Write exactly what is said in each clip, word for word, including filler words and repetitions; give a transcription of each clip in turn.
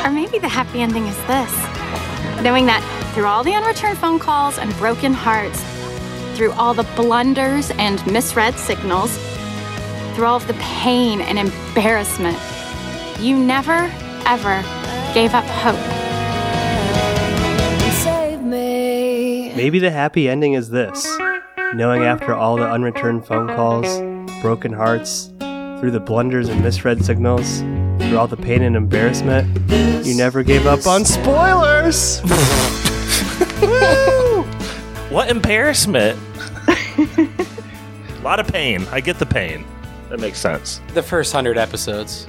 Or maybe the happy ending is this. Knowing that through all the unreturned phone calls and broken hearts, through all the blunders and misread signals, through all of the pain and embarrassment, you never, ever gave up hope. Save me. Maybe the happy ending is this. Knowing after all the unreturned phone calls, broken hearts, through the blunders and misread signals, through all the pain and embarrassment, you never gave up on spoilers! Woo! What embarrassment? A lot of pain. I get the pain. That makes sense. The first hundred episodes.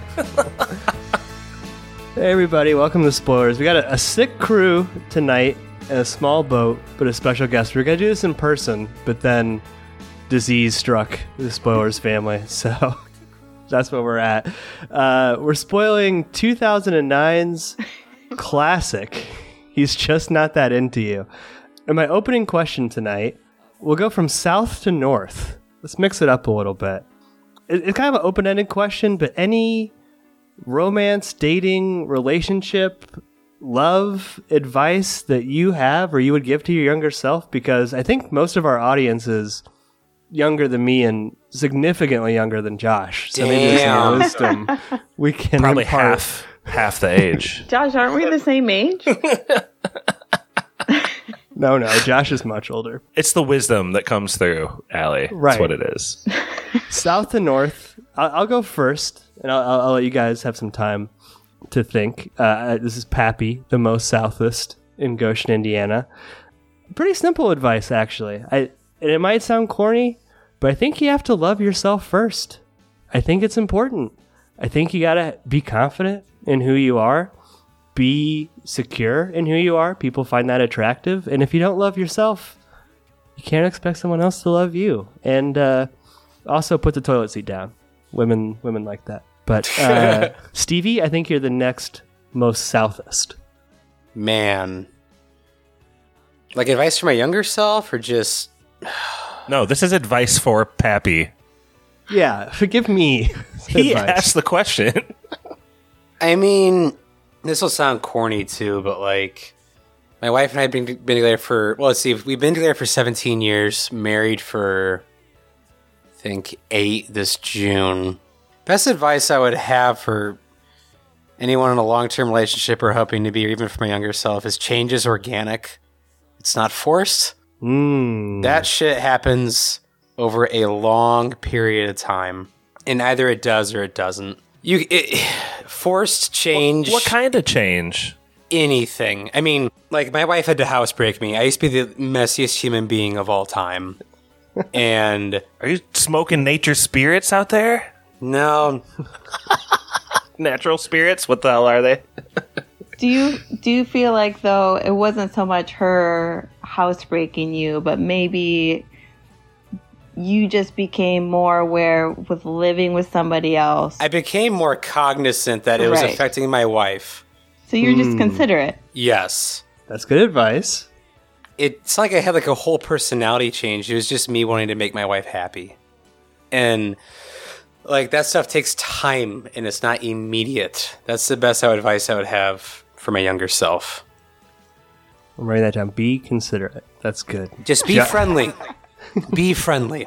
Hey everybody, welcome to Spoilers. We got a, a sick crew tonight and a small boat, but a special guest. We are going to do this in person, but then disease struck the Spoilers family, so that's where we're at. Uh, we're spoiling two thousand nine's classic, He's Just Not That Into You. And my opening question tonight, we'll go from south to north. Let's mix it up a little bit. It, it's kind of an open-ended question, but any romance, dating, relationship, love advice that you have or you would give to your younger self? Because I think most of our audience is younger than me and significantly younger than Josh. So maybe there's some wisdom we can Probably impart. half half the age. Josh, aren't we the same age? No, no, Josh is much older. It's the wisdom that comes through, Allie. Right. That's what it is. South to north. I'll, I'll go first, and I'll, I'll, I'll let you guys have some time to think. Uh, this is Pappy, the most southest in Goshen, Indiana. Pretty simple advice, actually. I and it might sound corny, but I think you have to love yourself first. I think it's important. I think you gotta be confident in who you are. Be secure in who you are. People find that attractive. And if you don't love yourself, you can't expect someone else to love you. And uh, also put the toilet seat down. Women women like that. But uh, Stevie, I think you're the next most southest. Man. Like advice for my younger self or just... No, this is advice for Pappy. Yeah, forgive me. He advice. asked the question. I mean, this will sound corny too, but like, my wife and I have been, been together for, well, let's see, we've been together for seventeen years, married for, I think, eight this June. Best advice I would have for anyone in a long-term relationship or hoping to be, or even for my younger self, is change is organic. It's not forced. Mm. That shit happens over a long period of time, and either it does or it doesn't. You it, forced change. What, what kind of change? Anything. I mean, like my wife had to housebreak me. I used to be the messiest human being of all time, and Are you smoking nature spirits out there? no, Natural spirits? What the hell are they? Do you do you feel like though it wasn't so much her housebreaking you, but maybe you just became more aware with living with somebody else? I became more cognizant that it was Right. affecting my wife. So you're just Hmm. considerate. Yes. That's good advice. It's like I had like a whole personality change. It was just me wanting to make my wife happy. And like that stuff takes time and it's not immediate. That's the best advice I would have for my younger self. I'm writing that down. Be considerate. That's good. Just be Jo- friendly. Be friendly.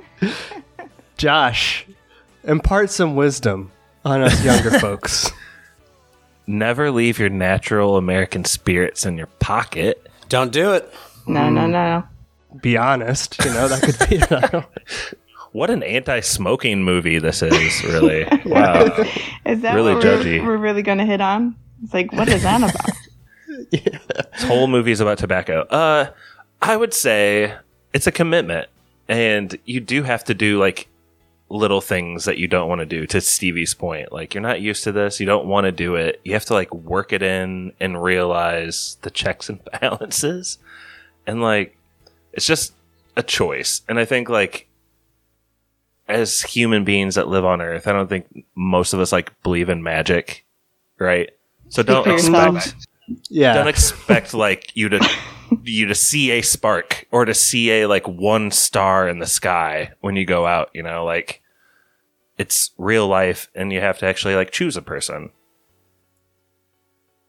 Josh, impart some wisdom on us younger folks. Never leave your natural American spirits in your pocket. Don't do it. No, no, no. Be honest. You know, that could be... I don't- What an anti-smoking movie this is, really. Wow. Is that Really what judgy. we're, we're really going to hit on? It's like, what is that about? This whole movie's about tobacco. Uh, I would say it's a commitment. And you do have to do, like, little things that you don't want to do, to Stevie's point. Like, you're not used to this. You don't want to do it. You have to, like, work it in and realize the checks and balances. And, like, it's just a choice. And I think, like, as human beings that live on Earth, I don't think most of us like believe in magic, right? So don't for yourself. expect, Yeah. don't expect like you to you to see a spark or to see a like one star in the sky when you go out. You know, like it's real life, and you have to actually like choose a person.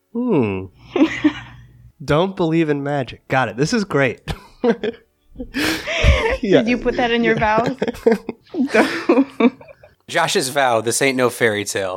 Hmm. Don't believe in magic. Got it. This is great. Yeah. Did you put that in your vows? Josh's vow, this ain't no fairy tale.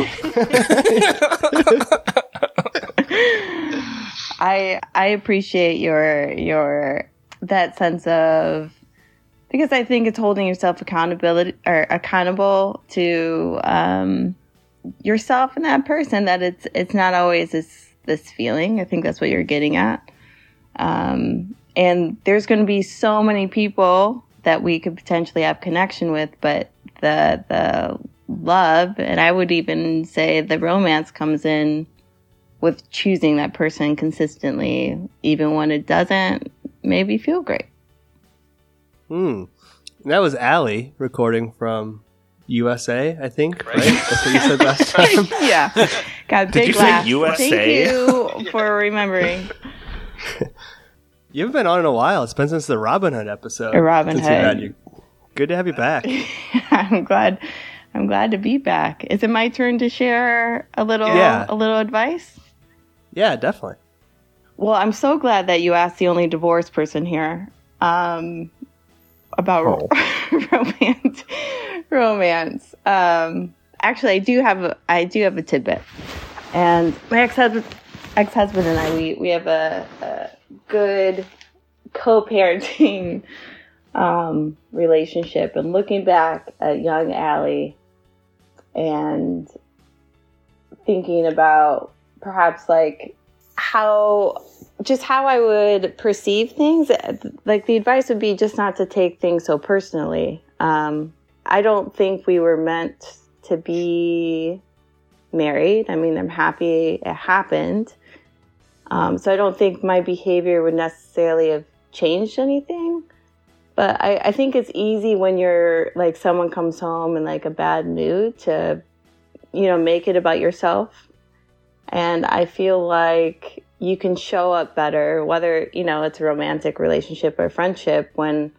I I appreciate your your that sense of, because I think it's holding yourself accountability or accountable to um, yourself and that person, that it's it's not always this this feeling. I think that's what you're getting at. Um, and there's going to be so many people that we could potentially have connection with, but the the love, and I would even say the romance, comes in with choosing that person consistently, even when it doesn't maybe feel great. Hmm. That was Allie recording from U S A, I think. Right? That's what you said last time. Yeah. Got Did big you say laugh. U S A? Thank you for remembering. You haven't been on in a while. It's been since the Robin Hood episode. A Robin since we Hood. had you. Good to have you back. I'm glad. I'm glad to be back. Is it my turn to share a little Yeah. a little advice? Yeah, definitely. Well, I'm so glad that you asked the only divorced person here um, about Oh. romance. Romance. Um, actually, I do have a, I do have a tidbit, and my ex-husband, ex-husband and I, we we have a, a good co-parenting um, relationship. And looking back at young Allie and thinking about perhaps like how just how I would perceive things, like the advice would be just not to take things so personally. Um, I don't think we were meant to be married. I mean, I'm happy it happened. Um, so I don't think my behavior would necessarily have changed anything. But I, I think it's easy when you're like someone comes home in like a bad mood to, you know, make it about yourself. And I feel like you can show up better, whether, you know, it's a romantic relationship or friendship, when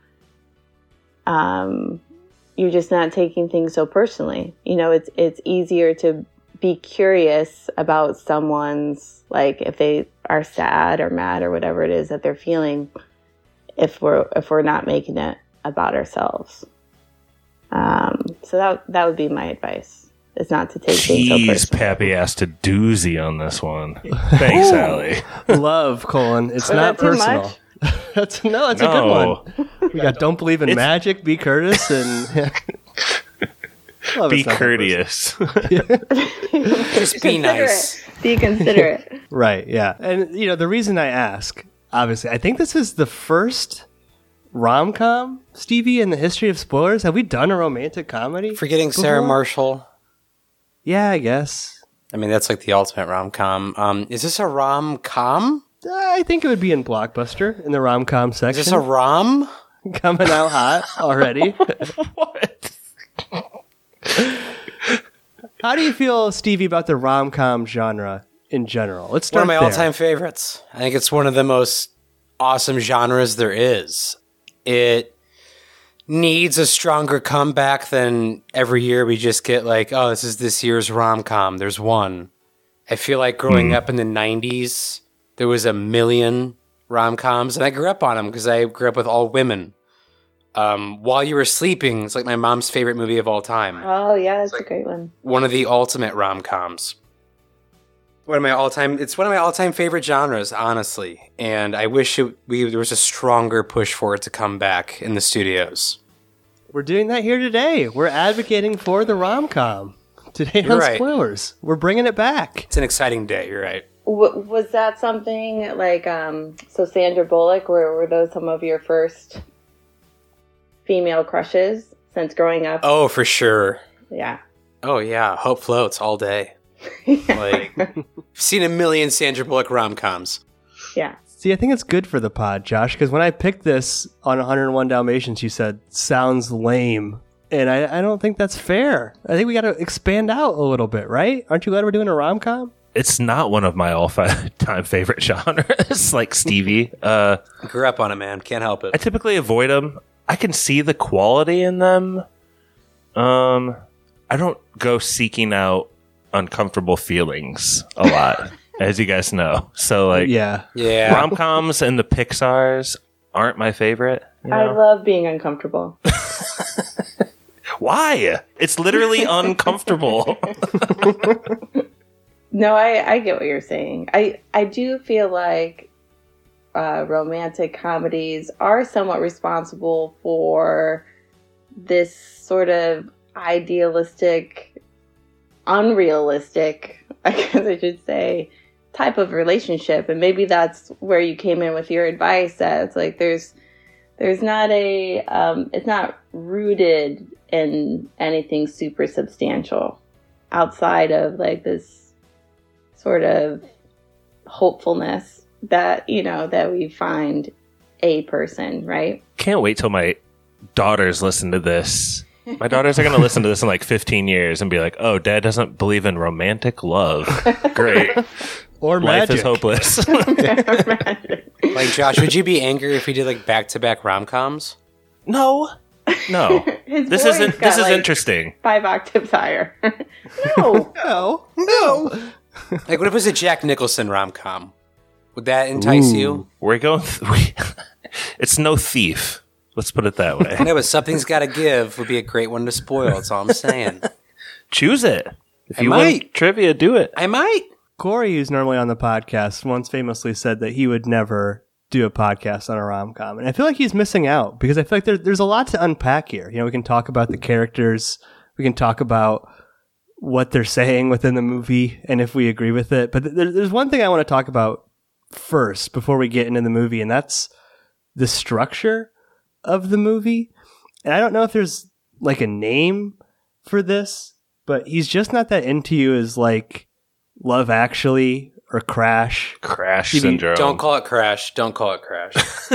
um, you're just not taking things so personally. You know, it's it's easier to be curious about someone's, like, if they are sad or mad or whatever it is that they're feeling, if we're if we're not making it about ourselves. Um, so that that would be my advice. Is not to take things so Jeez, personally. Pappy asked a doozy on this one. Thanks, Allie. Love, colon. It's Was not that too personal. much? That's no, it's a No. good one. We got don't believe in It's- magic, be Curtis, and Love Be is not that courteous. Just be nice. Considerate. Be considerate. personal. Right? Yeah, and you know the reason I ask, obviously, I think this is the first rom-com, Stevie, in the history of spoilers. Have we done a romantic comedy? Forgetting Sarah before? Marshall. Yeah, I guess. I mean, that's like the ultimate rom-com. Um, is this a rom-com? Uh, I think it would be in Blockbuster in the rom-com Is section. this a rom? Coming out hot already. What? How do you feel, Stevie, about the rom-com genre in general? Let's One start of my there. all-time favorites. I think it's one of the most awesome genres there is. It needs a stronger comeback than every year we just get like, oh, this is this year's rom-com. There's one. I feel like growing up in the nineties, there was a million rom-coms, and I grew up on them because I grew up with all women. Um, While You Were Sleeping, it's like my mom's favorite movie of all time. Oh, yeah, that's a great one. One of the ultimate rom-coms. One of my all-time, it's one of my all-time favorite genres, honestly. And I wish it, we, there was a stronger push for it to come back in the studios. We're doing that here today. We're advocating for the rom-com today You're on right. Spoilers. We're bringing it back. It's an exciting day, you're right. W- was that something like, um, so Sandra Bullock, were, were those some of your first female crushes since growing up? Oh, for sure. Yeah. Oh, yeah. Hope floats all day. Like, I've seen a million Sandra Bullock rom-coms. Yeah. See, I think it's good for the pod, Josh, because when I picked this on one oh one Dalmatians, you said, sounds lame. And I, I don't think that's fair. I think we got to expand out a little bit, right? Aren't you glad we're doing a rom-com? It's not one of my all-time favorite genres, like Stevie. Uh, Grew up on it, man. Can't help I it. typically avoid them. I can see the quality in them. Um, I don't go seeking out uncomfortable feelings a lot. as you guys know. So like, Yeah. Yeah. rom coms and the Pixars aren't my favorite. You I know? love being uncomfortable. Why? It's literally uncomfortable. No, I, I get what you're saying. I, I do feel like uh, romantic comedies are somewhat responsible for this sort of idealistic, unrealistic, I guess I should say, type of relationship. And maybe that's where you came in with your advice, that it's like there's there's not a um, it's not rooted in anything super substantial outside of like this sort of hopefulness that, you know, that we find a person, right? Can't wait till my daughters listen to this. My daughters are going to listen to this in like fifteen years and be like, oh, Dad doesn't believe in romantic love. Great. Or Life magic. is hopeless. Like, Josh, would you be angry if we did like back-to-back rom-coms? No. No. His This voice isn't got, this is like, interesting. five octaves higher. No. No. No. Like, what if it was a Jack Nicholson rom-com? Would that entice you? We're going th- we, it's no thief. Let's put it that way. No, but Something's Gotta Give would be a great one to spoil. That's all I'm saying. Choose it. If I you win might. trivia, do it. I might. Corey, who's normally on the podcast, once famously said that he would never do a podcast on a rom-com. And I feel like he's missing out because I feel like there, there's a lot to unpack here. You know, we can talk about the characters. We can talk about what they're saying within the movie and if we agree with it. But there, there's one thing I want to talk about first before we get into the movie, and that's the structure of the movie. And I don't know if there's like a name for this, but he's just not that into you as like Love Actually or Crash. Crash T V syndrome. Don't call it Crash. Don't call it Crash.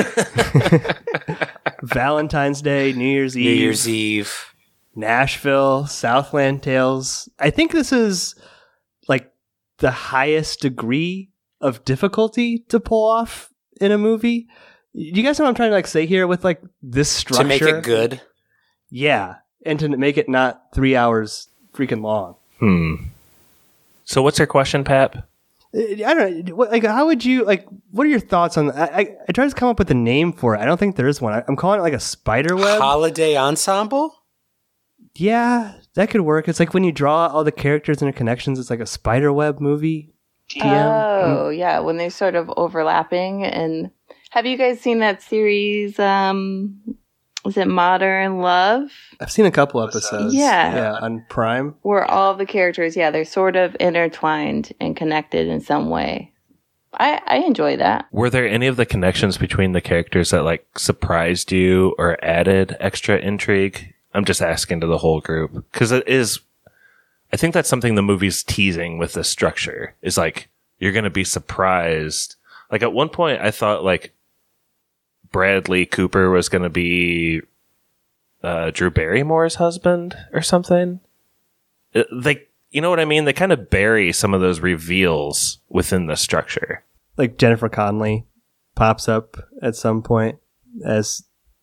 Valentine's Day, New Year's New Eve, Year's Eve. Nashville, Southland Tales. I think this is like the highest degree of difficulty to pull off in a movie. You guys know what I'm trying to like say here with like this structure? To make it good. Yeah. And to make it not three hours freaking long. Hmm. So what's your question, Pap? Uh, I don't know. What, like, how would you like? What are your thoughts on? I, I I tried to come up with a name for it. I don't think there is one. I, I'm calling it like a spider web. Holiday Ensemble? Yeah, that could work. It's like when you draw all the characters and their connections. It's like a spider web movie. T M. Oh, yeah, when they're sort of overlapping. And have you guys seen that series? Um, is it Modern Love? I've seen a couple episodes. Yeah. yeah, on Prime. Where all the characters, yeah, they're sort of intertwined and connected in some way. I, I enjoy that. Were there any of the connections between the characters that like surprised you or added extra intrigue? I'm just asking to the whole group because it is. I think that's something the movie's teasing with the structure is like you're going to be surprised. Like at one point, I thought like Bradley Cooper was going to be uh, Drew Barrymore's husband or something. It, they, you know what I mean? They kind of bury some of those reveals within the structure. Like Jennifer Connelly pops up at some point as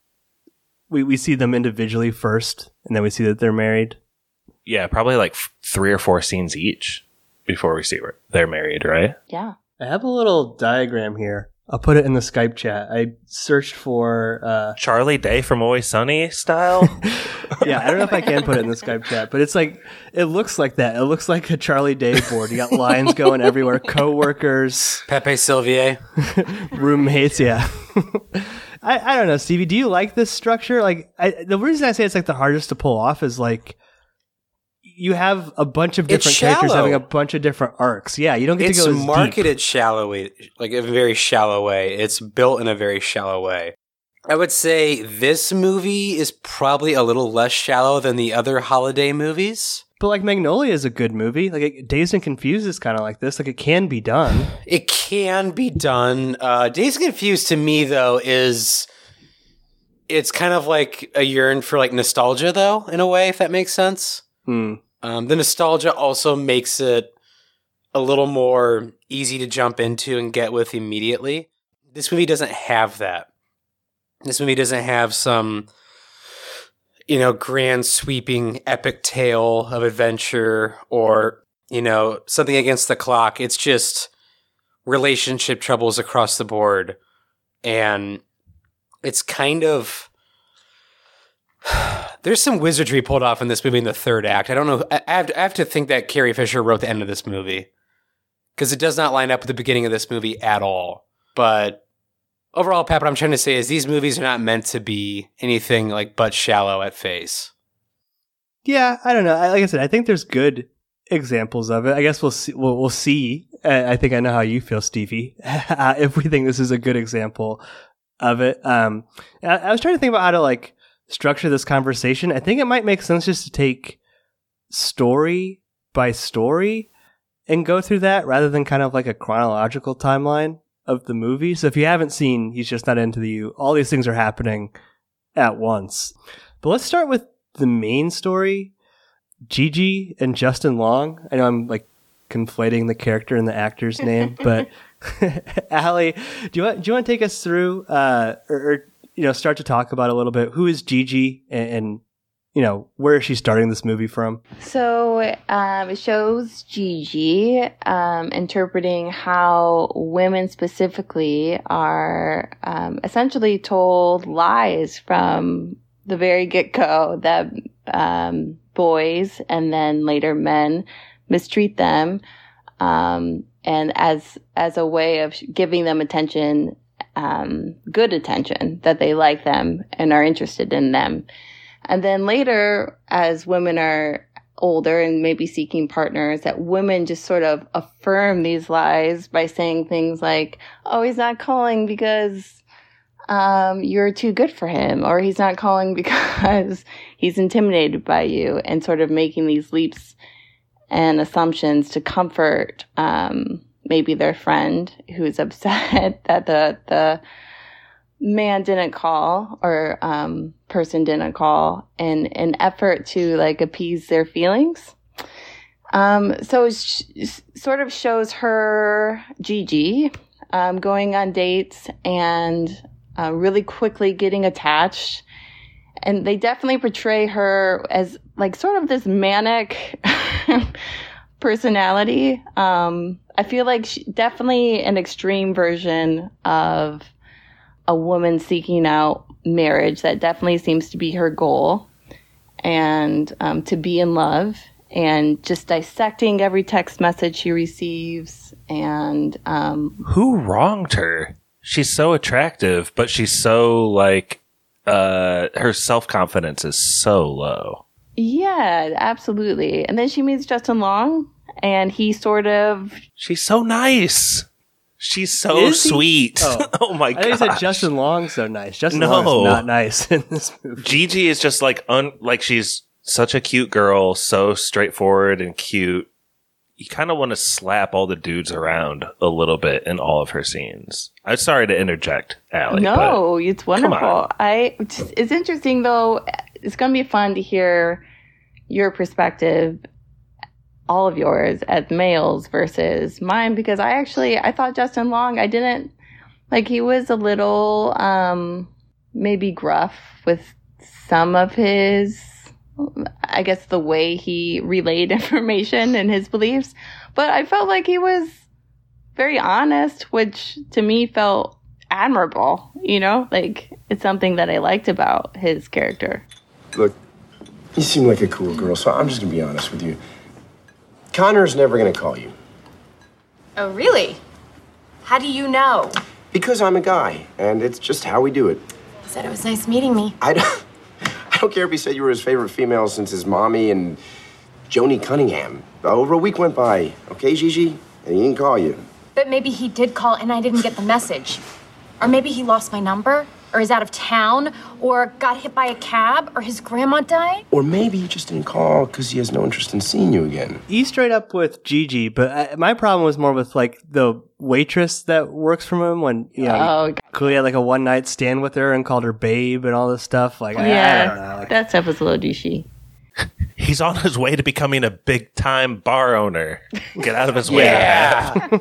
we we see them individually first, and then we see that they're married. Yeah, probably like f- three or four scenes each before we see where they're married, right? Yeah. I have a little diagram here. I'll put it in the Skype chat. I searched for, uh, Charlie Day from Always Sunny style. yeah, I don't know if I can put it in the Skype chat, but it's like, it looks like that. It looks like a Charlie Day board. You got lines going everywhere, coworkers, Pepe Sylvier. roommates, yeah. I, I don't know, Stevie, do you like this structure? Like, I, the reason I say it's like the hardest to pull off is like, you have a bunch of It's different characters shallow. having a bunch of different arcs. Yeah, you don't get It's to go as marketed deep. shallow way, like a very shallow way. It's built in a very shallow way. I would say this movie is probably a little less shallow than the other holiday movies. But like Magnolia is a good movie. Like it, Dazed and Confused is kind of like this. Like it can be done. It can be done. Uh, Dazed and Confused to me though is it's kind of like a yearn for like nostalgia though, in a way, if that makes sense. Hmm. Um, the nostalgia also makes it a little more easy to jump into and get with immediately. This movie doesn't have that. This movie doesn't have some, you know, grand sweeping epic tale of adventure or, you know, something against the clock. It's just relationship troubles across the board. And it's kind of... There's some wizardry pulled off in this movie in the third act. I don't know. I have to, I have to think that Carrie Fisher wrote the end of this movie. Because it does not line up with the beginning of this movie at all. But overall, Pat, what I'm trying to say is these movies are not meant to be anything like but shallow at face. Yeah, I don't know. I- Like I said, I think there's good examples of it. I guess we'll see. We'll, we'll see. Uh, I think I know how you feel, Stevie, uh, if we think this is a good example of it. Um, I, I was trying to think about how to like structure this conversation. I think it might make sense just to take story by story and go through that rather than kind of like a chronological timeline of the movie. So if you haven't seen He's Just Not Into You, all these things are happening at once. But let's start with the main story. Gigi and Justin Long. I know I'm like conflating the character and the actor's name, but Allie, do you want do you want to take us through uh, or, or you know start to talk about a little bit who is Gigi and, and you know where is she starting this movie from? So um, it shows Gigi um, interpreting how women specifically are um, essentially told lies from the very get-go that um, boys and then later men mistreat them, um, and as as a way of giving them attention, um, good attention, that they like them and are interested in them. And then later, as women are older and maybe seeking partners, that women just sort of affirm these lies by saying things like, oh, he's not calling because um, you're too good for him, or he's not calling because he's intimidated by you, and sort of making these leaps and assumptions to comfort um, maybe their friend who's upset that the the man didn't call or um, person didn't call, in an effort to like appease their feelings. Um, so it sh- sort of shows her, Gigi, um, going on dates and uh, really quickly getting attached. And they definitely portray her as like sort of this manic personality. Um, I feel like she, definitely an extreme version of a woman seeking out marriage. That definitely seems to be her goal, and um, to be in love, and just dissecting every text message she receives. And um, Who wronged her? She's so attractive, but she's so like uh her self-confidence is so low. yeah, absolutely. And then she meets Justin Long, and he sort of She's so nice. She's so Is he? sweet. Oh. Oh, my I god. think you said Justin Long's so nice. Justin No. Long is not nice in this movie. Gigi is just like un like she's such a cute girl, so straightforward and cute. You kind of want to slap all the dudes around a little bit in all of her scenes. I'm sorry to interject, Allie. no, it's on. wonderful. I it's interesting though. It's going to be fun to hear your perspective, all of yours as males versus mine, because I actually I thought Justin Long, I didn't like, he was a little um maybe gruff with some of his, I guess, the way he relayed information and his beliefs, but I felt like he was very honest, which to me felt admirable, you know, like it's something that I liked about his character. Look, you seem like a cool girl, so I'm just gonna be honest with you. Connor's never gonna call you. Oh, really? How do you know? Because I'm a guy, and it's just how we do it. He said it was nice meeting me. I don't, I don't care if he said you were his favorite female since his mommy and Joni Cunningham. Over a week went by, okay, Gigi? And he didn't call you. But maybe he did call and I didn't get the message. Or maybe he lost my number, or is out of town, or got hit by a cab, or his grandma died. Or maybe he just didn't call because he has no interest in seeing you again. He's straight up with Gigi, but I, my problem was more with like the waitress that works for him when you know Oh, he clearly had like a one night stand with her and called her babe and all this stuff. Like I, I don't know. Like, that stuff was a little douchey. He's on his way to becoming a big time bar owner. Get out of his way. Yeah.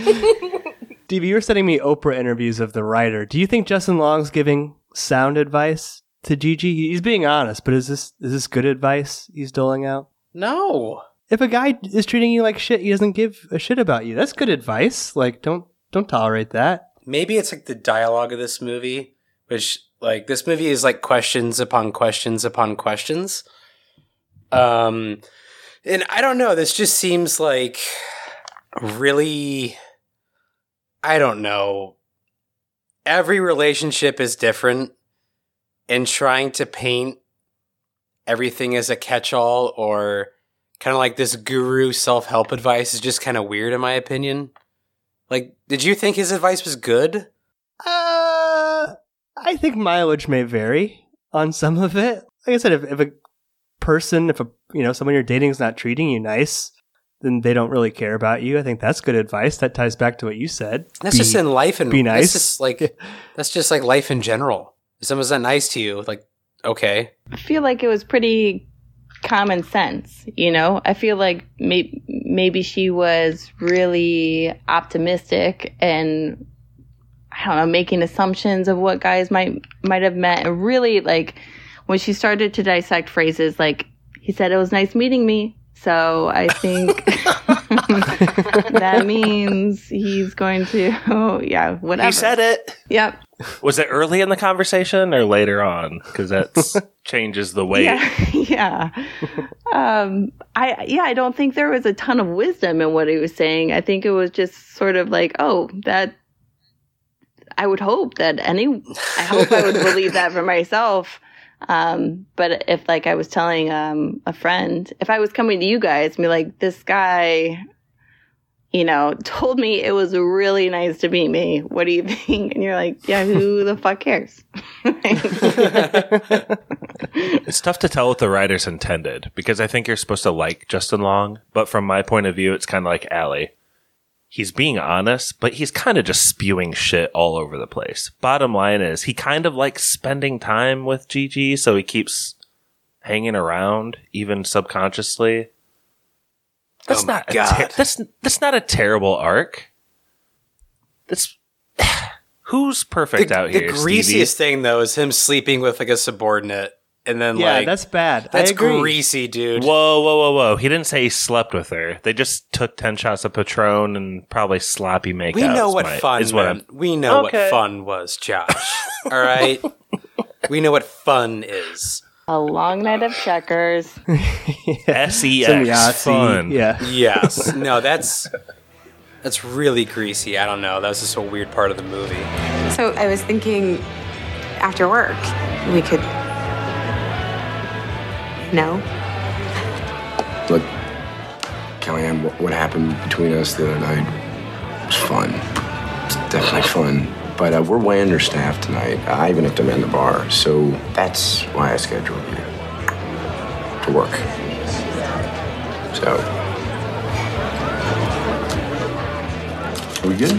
Stevie, you were sending me Oprah interviews of the writer. Do you think Justin Long's giving sound advice to Gigi? He's being honest, but is this is this good advice he's doling out? No. If a guy is treating you like shit, he doesn't give a shit about you. That's good advice. Like, don't Don't tolerate that. Maybe it's like the dialogue of this movie, which like this movie is like questions upon questions upon questions. Um, and I don't know. This just seems like really, I don't know. Every relationship is different, and trying to paint everything as a catch-all or kind of like this guru self-help advice is just kind of weird in my opinion. Like, did you think his advice was good? Uh, I think mileage may vary on some of it. Like I said, if, if a person, if a you know someone you're dating is not treating you nice, then they don't really care about you. I think that's good advice. That ties back to what you said. That's Be- just in life and be nice. That's just like that's just like life in general. If someone's not nice to you, like okay. I feel like it was pretty common sense, you know? I feel like may- maybe she was really optimistic and, I don't know, making assumptions of what guys might might have meant. And really, like, when she started to dissect phrases, like, he said, it was nice meeting me. So I think that means he's going to, oh, yeah, whatever. He said it. Yep. Was it early in the conversation or later on? Because that changes the weight. Yeah, yeah. Um, I yeah, I don't think there was a ton of wisdom in what he was saying. I think it was just sort of like, oh, that. I would hope that any. I hope I would believe that for myself. Um, but if like I was telling um a friend, if I was coming to you guys, and be like, this guy, you know, told me it was really nice to meet me. What do you think? And you're like, yeah, who the fuck cares? It's tough to tell what the writers intended because I think you're supposed to like Justin Long, but from my point of view, it's kind of like Allie. He's being honest, but he's kind of just spewing shit all over the place. Bottom line is, he kind of likes spending time with Gigi, so he keeps hanging around, even subconsciously. That's Oh my not a God. ter- that's that's not a terrible arc. That's who's perfect The, out the here. greasiest Stevie? thing though is him sleeping with like a subordinate, and then Yeah, like that's bad. that's I agree. greasy, dude. Whoa, whoa, whoa, whoa! He didn't say he slept with her. They just took ten shots of Patron and probably sloppy makeup. We know is what my- fun is what meant. I'm- We know Okay. what fun was, Josh. All right, we know what fun is. A long night of checkers. S E Some X Yahtzee. fun. Yeah. Yes, no, that's that's really greasy. I don't know. That was just a weird part of the movie. So I was thinking after work, we could. No? Look, Kellyanne, what, what happened between us the other night was fun. It's definitely fun. But uh, we're way understaffed tonight. I even have to man the bar. So that's why I scheduled you to work. So. Are we good?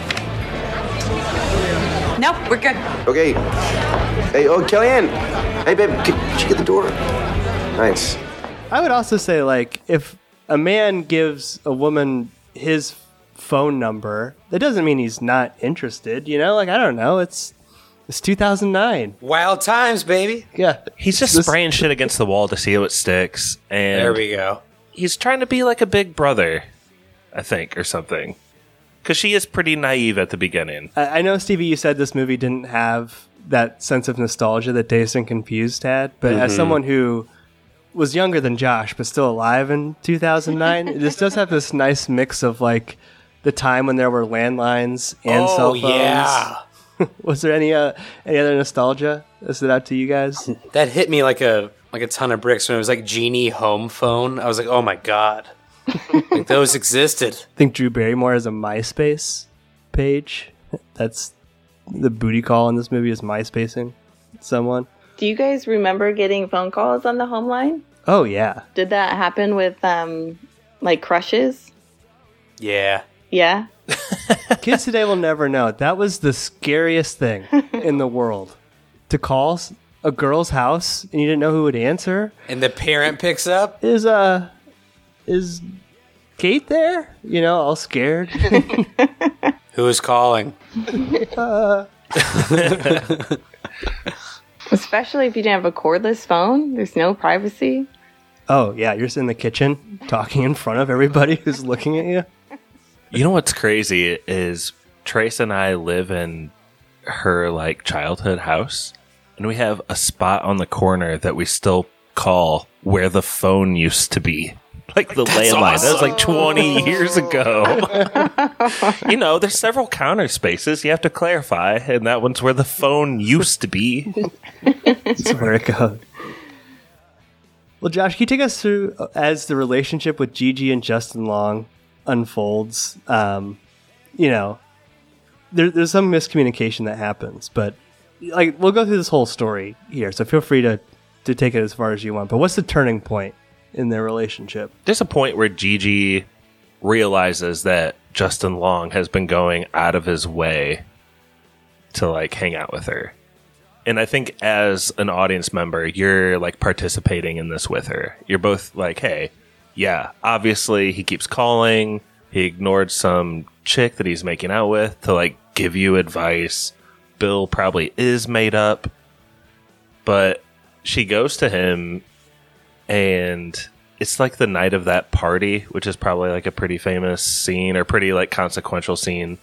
Nope, we're good. Okay. Hey, oh, Kellyanne. Hey, babe, could, could you get the door? Thanks. I would also say, like, if a man gives a woman his phone number, that doesn't mean he's not interested. You know, like, I don't know. It's it's two thousand nine. Wild times, baby. Yeah, He's just This- spraying shit against the wall to see how it sticks, and There we go. he's trying to be like a big brother, I think, or something. Because she is pretty naive at the beginning. I, I know, Stevie, you said this movie didn't have that sense of nostalgia that Dazed and Confused had, but as someone who was younger than Josh but still alive in two thousand nine, this does have this nice mix of like the time when there were landlines and Oh cell phones. yeah, Was there any uh, any other nostalgia that stood out to you guys? that hit me like a like a ton of bricks when it was like Genie home phone. I was like, oh my god, like those existed. I think Drew Barrymore has a MySpace page. That's the booty call in this movie is MySpacing someone. Do you guys remember getting phone calls on the home line? Oh yeah. Did that happen with um like crushes? Yeah. Yeah. Kids today will never know. That was the scariest thing in the world. To call s- a girl's house and you didn't know who would answer. And the parent picks up. Is uh is Kate there? You know, all scared. Who's calling? Especially if you didn't have a cordless phone. There's no privacy. Oh yeah, you're just in the kitchen talking in front of everybody who's looking at you. You know what's crazy is Trace and I live in her like childhood house, and we have a spot on the corner that we still call where the phone used to be. Like the landline. Awesome. That was like twenty years ago. You know, there's several counter spaces. You have to clarify, and that one's where the phone used to be. That's where it goes. Well, Josh, can you take us through as the relationship with Gigi and Justin Long unfolds? Um, you know, there, there's some miscommunication that happens, but like we'll go through this whole story here, so feel free to, to take it as far as you want. But what's the turning point in their relationship? There's a point where Gigi realizes that Justin Long has been going out of his way to like hang out with her. And I think as an audience member, you're like participating in this with her. You're both like, hey, yeah, obviously he keeps calling. He ignored some chick that he's making out with to like give you advice. Bill probably is made up. But she goes to him, and it's like the night of that party, which is probably like a pretty famous scene or pretty like consequential scene.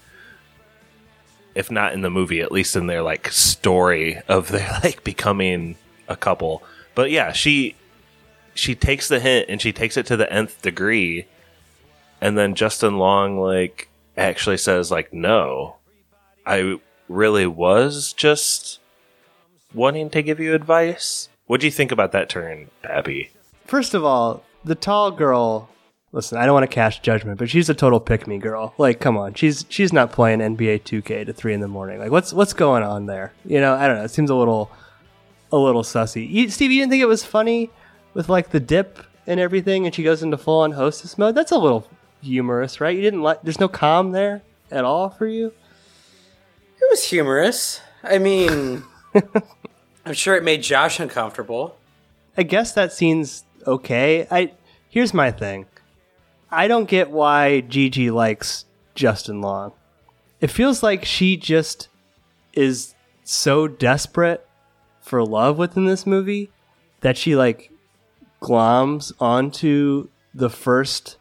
If not in the movie, at least in their like story of their like becoming a couple. But yeah, she she takes the hint and she takes it to the nth degree. And then Justin Long like actually says like, no, I really was just wanting to give you advice. What do you think about that turn, Pappy? First of all, the tall girl, listen, I don't want to cast judgment, but she's a total pick-me girl. Like, come on. She's she's not playing N B A two K to three in the morning. Like, what's what's going on there? You know, I don't know. It seems a little a little sussy. You, Steve, you didn't think it was funny with, like, the dip and everything, and she goes into full-on hostess mode? That's a little humorous, right? You didn't like... There's no calm there at all for you? It was humorous. I mean, I'm sure it made Josh uncomfortable. I guess that scene's okay. I Here's my thing. I don't get why Gigi likes Justin Long. It feels like she just is so desperate for love within this movie that she like gloms onto the first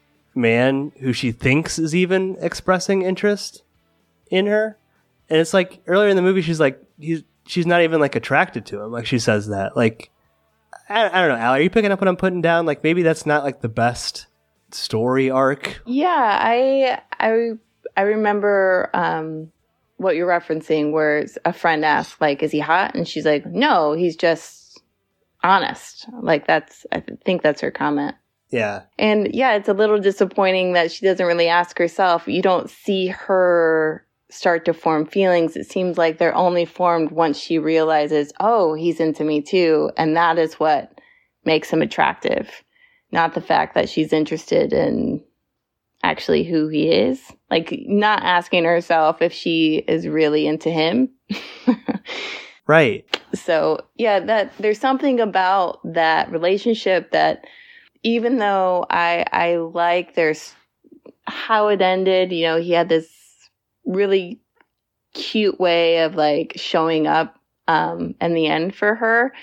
man who she thinks is even expressing interest in her. And it's like earlier in the movie, she's like, he's, she's not even like attracted to him. Like she says that. Like, I, I don't know, Al, are you picking up what I'm putting down? Like maybe that's not like the best story arc. Yeah, I I I remember um, what you're referencing, where a friend asked, like, "Is he hot?" And she's like, "No, he's just honest." Like that's, I think that's her comment. Yeah, and yeah, it's a little disappointing that she doesn't really ask herself. You don't see her start to form feelings. It seems like they're only formed once she realizes, "Oh, he's into me too," and that is what makes him attractive. Not the fact that she's interested in actually who he is. Like, not asking herself if she is really into him. Right. So, yeah, that there's something about that relationship that even though I I like there's how it ended, you know, he had this really cute way of, like, showing up um, in the end for her.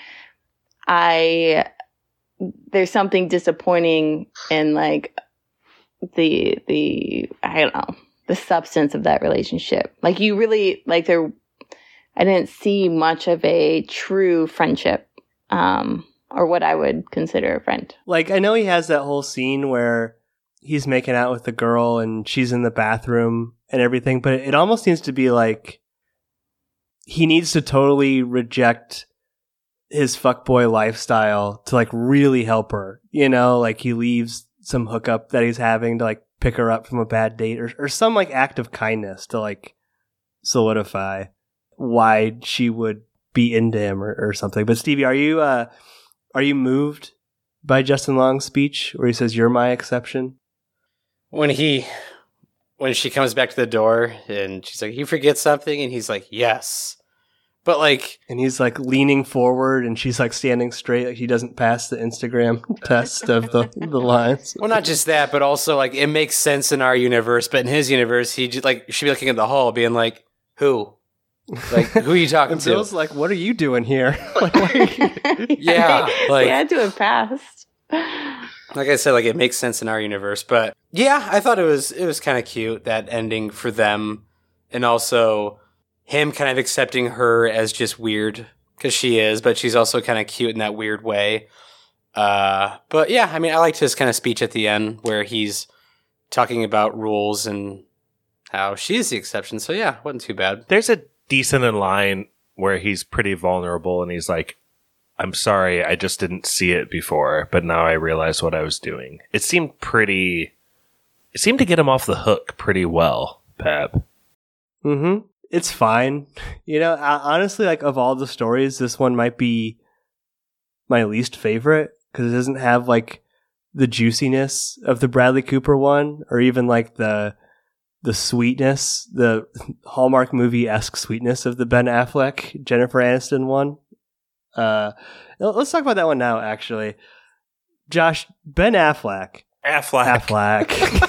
I... There's something disappointing in like the the I don't know the substance of that relationship. Like you really like there. I didn't see much of a true friendship, um, or what I would consider a friend. Like I know he has that whole scene where he's making out with the girl and she's in the bathroom and everything, but it almost seems to be like he needs to totally reject his fuckboy lifestyle to like really help her, you know, like he leaves some hookup that he's having to like pick her up from a bad date or, or some like act of kindness to like solidify why she would be into him or, or something. But Stevie, are you, uh, are you moved by Justin Long's speech where he says, "You're my exception"? When he, when she comes back to the door and she's like, "You forget something?" And he's like, "Yes." But like, and he's like leaning forward, and she's like standing straight, like he doesn't pass the Instagram test of the the lines. Well, not just that, but also like it makes sense in our universe, but in his universe, he just, like should be looking at the hall, being like, "Who? Like, who are you talking and to?" Bill's like, "What are you doing here?" like, like, yeah, like yeah, do it fast. Like I said, like it makes sense in our universe, but yeah, I thought it was it was kind of cute that ending for them. and also him kind of accepting her as just weird because she is, but she's also kind of cute in that weird way. Uh, but yeah, I mean, I liked his kind of speech at the end where he's talking about rules and how she's the exception. So yeah, wasn't too bad. There's a decent in line where he's pretty vulnerable and he's like, I'm sorry, I just didn't see it before, but now I realize what I was doing. It seemed pretty, it seemed to get him off the hook pretty well, Pab. Mm-hmm. It's fine. You know, honestly, like of all the stories, this one might be my least favorite because it doesn't have like the juiciness of the Bradley Cooper one or even like the the sweetness, the Hallmark movie-esque sweetness of the Ben Affleck, Jennifer Aniston one. Uh, let's talk about that one now, actually. Josh, Ben Affleck. Affleck.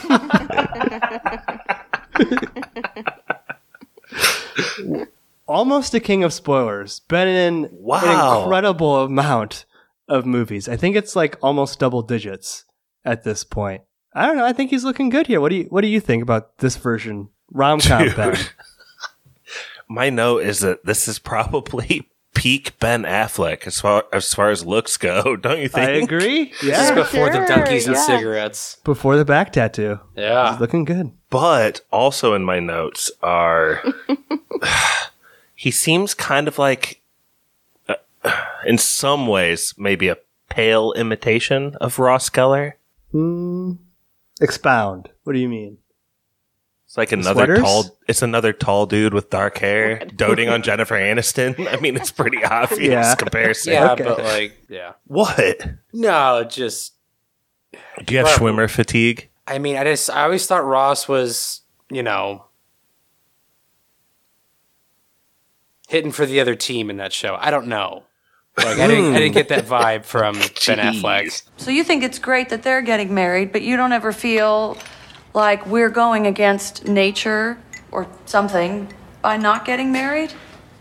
Affleck. Almost a king of spoilers. Been in wow. an incredible amount of movies. I think it's like almost double digits at this point. I don't know. I think he's looking good here. What do you What do you think about this version? Rom-com Ben. My note is that this is probably peak Ben Affleck as far as far as looks go. Don't you think? I agree. Yeah. This is before sure, the donkeys and yeah. cigarettes. Before the back tattoo. Yeah. He's looking good. But also in my notes are he seems kind of like uh, in some ways maybe a pale imitation of Ross Geller. Hmm. Expound. What do you mean? It's like another Sweaters? tall. It's another tall dude with dark hair doting on Jennifer Aniston. I mean, it's pretty obvious Yeah. comparison. Yeah, Okay. but like, yeah. What? No, just, Do you have Well- Schwimmer fatigue? I mean, I just, I always thought Ross was, you know, hitting for the other team in that show. I don't know. Like, I didn't, I didn't get that vibe from Ben Affleck. So you think it's great that they're getting married, but you don't ever feel like we're going against nature or something by not getting married?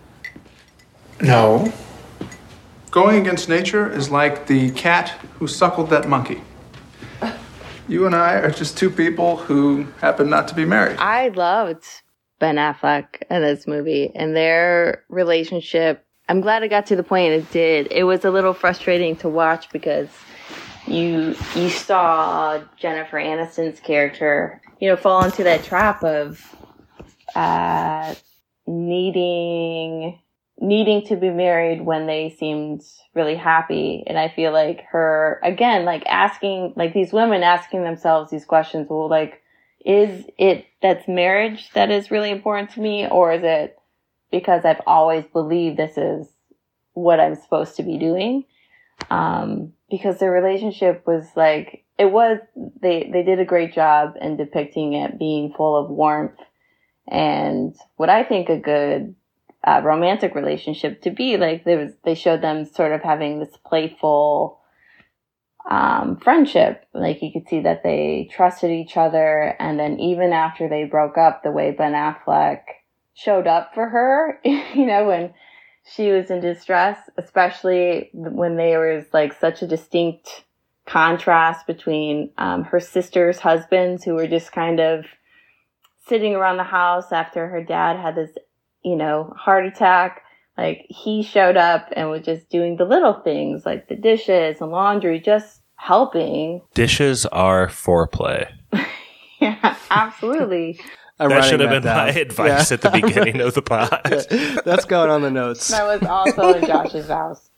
No. Going against nature is like the cat who suckled that monkey. You and I are just two people who happen not to be married. I loved Ben Affleck in this movie and their relationship. I'm glad it got to the point it did. It was a little frustrating to watch because you you saw Jennifer Aniston's character, you know, fall into that trap of uh, needing needing to be married when they seemed really happy. And I feel like her, again, like asking, like these women asking themselves these questions, well, like, is it that's marriage that is really important to me, or is it because I've always believed this is what I'm supposed to be doing? Um, because their relationship was like, it was, they, they did a great job in depicting it being full of warmth and what I think a good uh, romantic relationship to be. Like, there was, they showed them sort of having this playful um, friendship. Like, you could see that they trusted each other. And then even after they broke up, the way Ben Affleck showed up for her, you know, when she was in distress, especially when there was like such a distinct contrast between um, her sister's husbands, who were just kind of sitting around the house after her dad had this, you know, heart attack. Like, he showed up and was just doing the little things like the dishes and laundry, just helping. Dishes are foreplay. Yeah, absolutely. I'm that writing should have been down. my advice Yeah. at the beginning of the pod. That's going on the notes. That was also in Josh's house.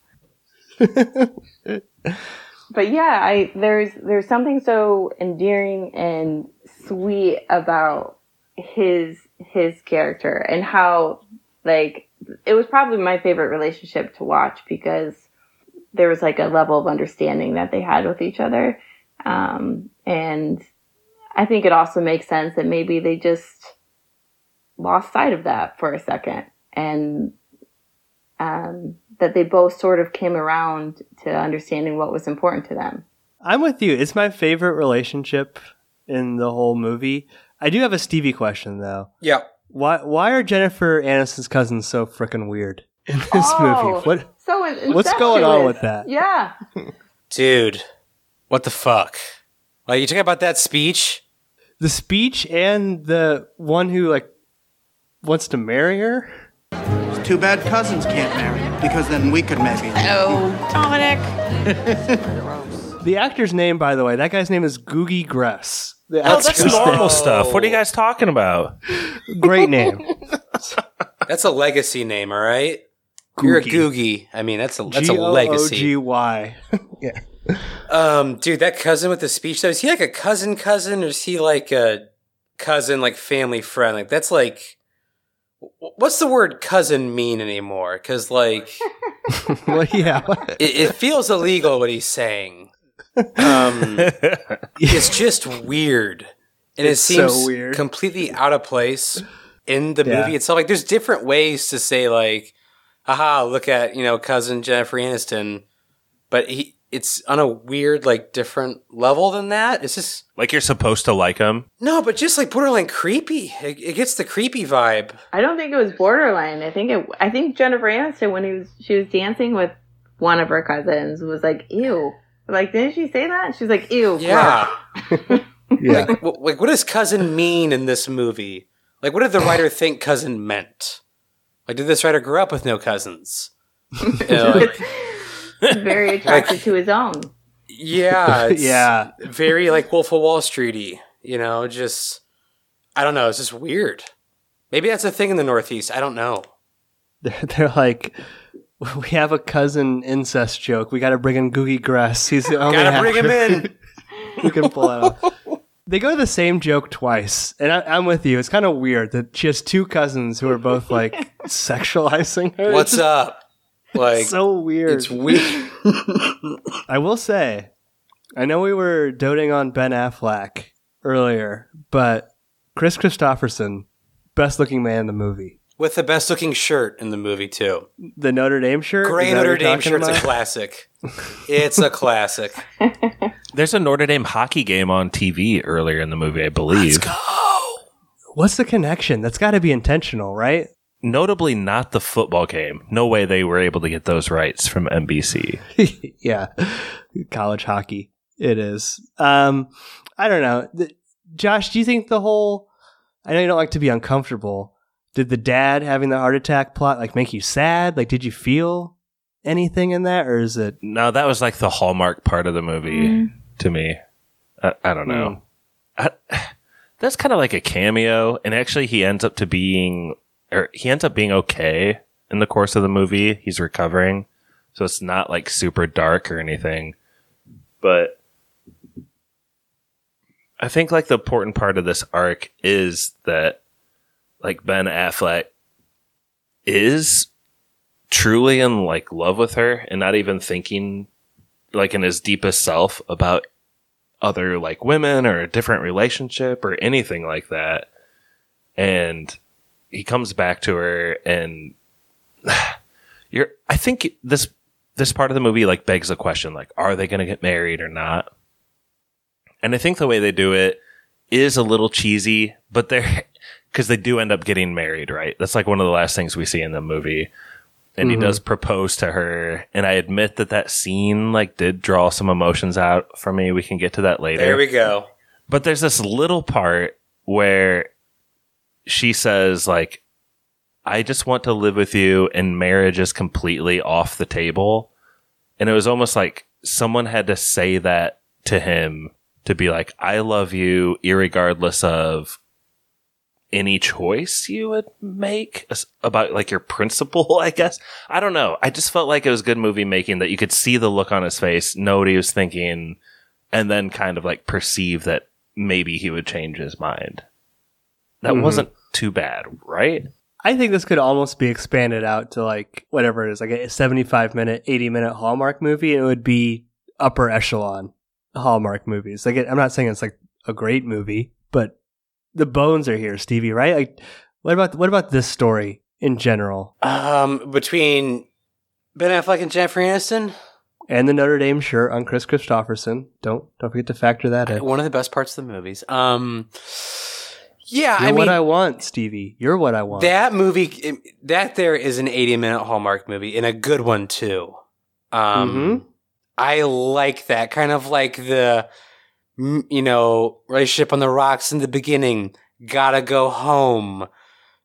But yeah, I there's there's something so endearing and sweet about his his character and how, like, it was probably my favorite relationship to watch because there was like a level of understanding that they had with each other. Um, and I think it also makes sense that maybe they just lost sight of that for a second, and um, that they both sort of came around to understanding what was important to them. I'm with you. It's my favorite relationship in the whole movie. I do have a Stevie question, though. Yeah. Why Why are Jennifer Aniston's cousins so freaking weird in this Oh, movie? What So in- What's going on incestuous. with that? Yeah. Dude, what the fuck? Like, you talking about that speech? The speech and the one who like wants to marry her. It's too bad cousins can't marry, because then we could maybe. Oh, Dominic. The actor's name, by the way, that guy's name is Googie Gress. The Oh, that's actor's normal name. stuff. What are you guys talking about? Great name. That's a legacy name, all right? You're a Googie. I mean, that's a that's a legacy. G O O G Y. Yeah. Um, dude, that cousin with the speech though, is he like a cousin cousin or is he like a cousin like family friend? Like that's like what's the word cousin mean anymore? Because like Well, yeah. it, it feels illegal what he's saying. Um, it's just weird, and It's it seems so weird. completely out of place in the Yeah. movie itself. Like, there's different ways to say like, "Haha, look at you know cousin Jennifer Aniston," but he it's on a weird like different level than that. It's just Like you're supposed to like him? no, but just like borderline creepy. It, it gets the creepy vibe. I don't think it was borderline. I think it. I think Jennifer Aniston, when he was she was dancing with one of her cousins, was like, "Ew." Like, didn't she say that? She's like, "Ew." Yeah. Yeah. Like, wh- like, what does cousin mean in this movie? Like, what did the writer think cousin meant? Like, did this writer grow up with no cousins? You know, like- He's very attracted to his own. yeah, it's Yeah. very like Wolf of Wall Streety. You know, just I don't know. It's just weird. Maybe that's a thing in the Northeast. I don't know. They're, they're like, we have a cousin incest joke. We got to bring in Googie Gress. He's the only Gotta bring him actor in. who can pull it off. They go to the same joke twice, and I, I'm with you. It's kind of weird that she has two cousins who are both like sexualizing her. What's It's up? Like, so weird. it's weird. I will say, I know we were doting on Ben Affleck earlier, but Chris Christopherson, best looking man in the movie. With the best looking shirt in the movie too. The Notre Dame shirt? Gray Is that what Notre you're Dame talking shirt's a about? classic. It's a classic. There's a Notre Dame hockey game on T V earlier in the movie, I believe. What's the connection? That's got to be intentional, right? Notably not the football game. No way they were able to get those rights from N B C. Yeah. College hockey. It is. Um, I don't know. Th- Josh, do you think the whole, I know you don't like to be uncomfortable. Did the dad having the heart attack plot like make you sad? Like, did you feel anything in that, or is it? No, that was like the hallmark part of the movie Mm. to me. I, I don't know. I, that's kind of like a cameo, and actually, he ends up to being, or he ends up being okay in the course of the movie. He's recovering, so it's not like super dark or anything. But I think like the important part of this arc is that like Ben Affleck is truly in like love with her and not even thinking like in his deepest self about other like women or a different relationship or anything like that. And he comes back to her and you're, I think this, this part of the movie like begs the question, like, are they going to get married or not? And I think the way they do it is a little cheesy, but they're, because they do end up getting married, right? That's like one of the last things we see in the movie. And Mhm. he does propose to her. And I admit that that scene like did draw some emotions out for me. We can get to that later. There we go. But there's this little part where she says like, I just want to live with you, and marriage is completely off the table. And it was almost like someone had to say that to him to be like, I love you irregardless of any choice you would make as- about like your principle, I guess. I don't know. I just felt like it was good movie making that you could see the look on his face, know what he was thinking, and then kind of like perceive that maybe he would change his mind. That Mhm. wasn't too bad, right? I think this could almost be expanded out to like whatever it is, like a seventy-five minute, eighty minute Hallmark movie. And it would be upper echelon Hallmark movies. Like, I'm not saying it's like a great movie, but the bones are here, Stevie, right? Like, what about what about this story in general? Um, between Ben Affleck and Jennifer Aniston, And the Notre Dame shirt on Chris Christopherson. Don't don't forget to factor that in. one of the best parts of the movies. Um, yeah, You're I mean, what I want, Stevie. You're what I want. that movie, it- that there is an eighty minute Hallmark movie, and a good one too. Um, Mhm. I like that kind of like the, mm, you know, relationship on the rocks in the beginning. Gotta go home.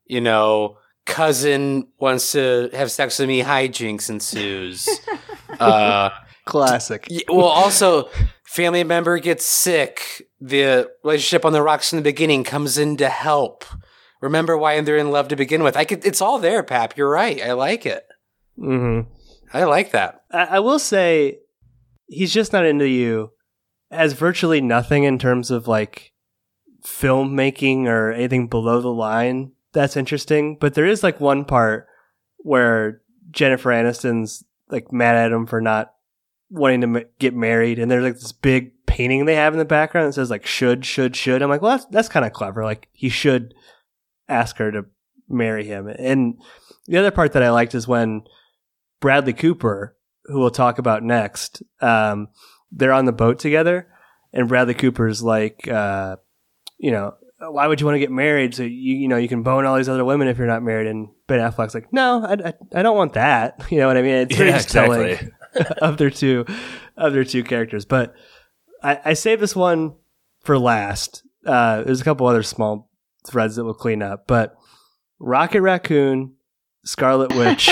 You know, cousin wants to have sex with me, hijinks ensues. uh, Classic. well, also, family member gets sick. The relationship on the rocks in the beginning comes in to help. Remember why they're in love to begin with. I could. It's all there, Pap. You're right. I like it. Mm-hmm. I like that. I, I will say, he's just not into you as virtually nothing in terms of like filmmaking or anything below the line that's interesting. But there is like one part where Jennifer Aniston's like mad at him for not wanting to m- get married, and there's like this big painting they have in the background that says like should, should, should. I'm like, well, that's that's kind of clever. Like he should ask her to marry him. And the other part that I liked is when Bradley Cooper, who we'll talk about next, um, they're on the boat together, and Bradley Cooper's like, uh, you know, why would you want to get married? So you you know you can bone all these other women if you're not married. And Ben Affleck's like, no, I, I, I don't want that. You know what I mean? It's very Yeah, telling exactly. of their two of their two characters. But I, I saved this one for last. Uh, there's a couple other small threads that we'll clean up, but Rocket Raccoon, Scarlet Witch,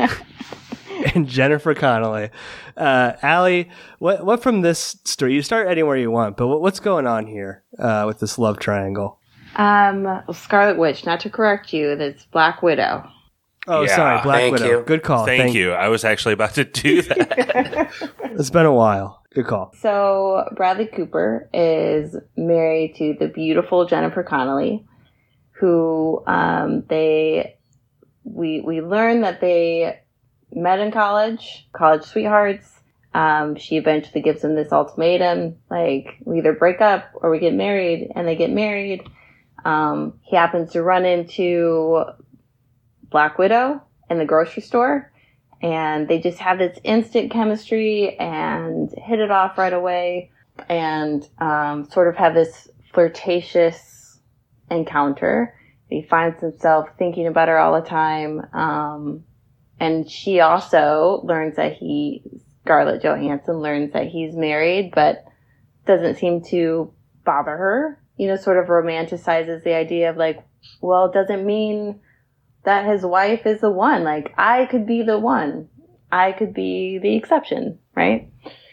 and Jennifer Connelly. Uh, Allie, what what from this story? You start anywhere you want, but what, what's going on here uh, with this love triangle? Um, Scarlet Witch. Not to correct you, that's Black Widow. Oh, Yeah, sorry, Black thank Widow. you. Good call. Thank, you. I was actually about to do that. It's been a while. Good call. So Bradley Cooper is married to the beautiful Jennifer Connelly, who um, they we we learn that they met in college, college sweethearts. Um, she eventually gives him this ultimatum, like, we either break up or we get married, and they get married. Um, he happens to run into Black Widow in the grocery store, and they just have this instant chemistry and hit it off right away, and um, sort of have this flirtatious encounter. He finds himself thinking about her all the time, um, and she also learns that he, Scarlett Johansson, learns that he's married, but doesn't seem to bother her. You know, sort of romanticizes the idea of like, well, it doesn't mean that his wife is the one. Like, I could be the one. I could be the exception, right?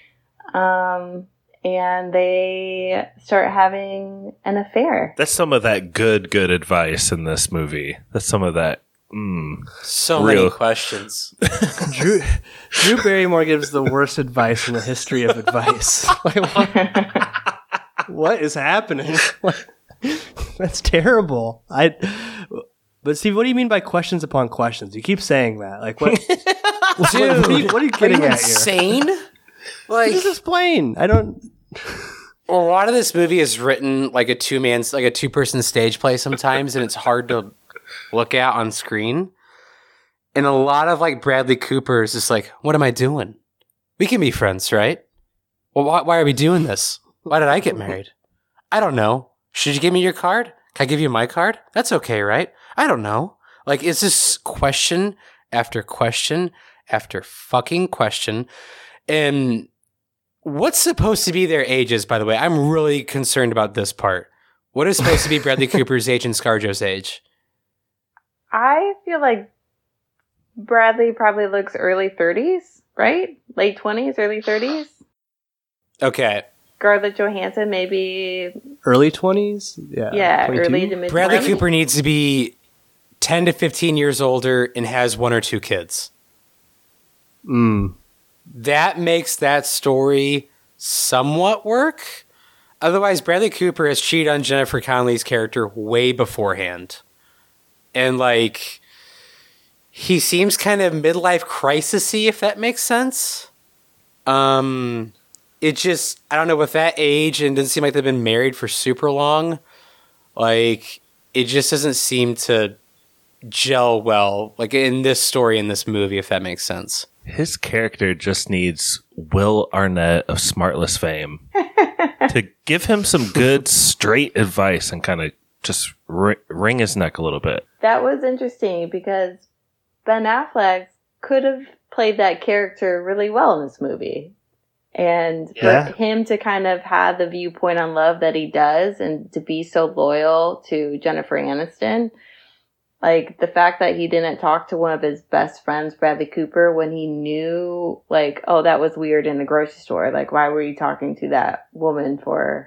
Um, and they start having an affair. That's some of that good, good advice in this movie. That's some of that. Mm, So real. many questions. Drew Drew Barrymore gives the worst advice in the history of advice. Like, what, what is happening? Like, that's terrible. I. But Steve, what do you mean by questions upon questions? You keep saying that. Like, what? Dude, what, are you, what are you getting are you at here? insane? Like, Just explain. I don't. well, a lot of this movie is written like a two man, like a two person stage play sometimes, and it's hard to look at on screen. And a lot of like Bradley Cooper is just like, what am I doing? We can be friends, right? Well, why, why are we doing this? Why did I get married? I don't know. Should you give me your card? Can I give you my card? That's okay, right? I don't know. Like, it's just question after question after fucking question. And what's supposed to be their ages, by the way? I'm really concerned about this part. What is supposed to be Bradley Cooper's age and ScarJo's age? I feel like Bradley probably looks early thirties, right? Late twenties, early thirties. Okay. Scarlett Johansson, maybe. Early twenties? Yeah. Yeah, twenty-two? early to mid. Bradley Cooper needs to be ten to fifteen years older and has one or two kids. Mm. That makes that story somewhat work. Otherwise, Bradley Cooper has cheated on Jennifer Connelly's character way beforehand. And, like, he seems kind of midlife crisis-y, if that makes sense. Um, it just, I don't know, with that age, and it doesn't seem like they've been married for super long, like, it just doesn't seem to gel well, like, in this story, in this movie, if that makes sense. His character just needs Will Arnett of Smartless fame to give him some good, straight advice and kind of just ri- wring his neck a little bit. That was interesting because Ben Affleck could have played that character really well in this movie. And Yeah. for him to kind of have the viewpoint on love that he does and to be so loyal to Jennifer Aniston, Like, the fact that he didn't talk to one of his best friends, Bradley Cooper, when he knew, like, oh, that was weird in the grocery store. Like, why were you talking to that woman for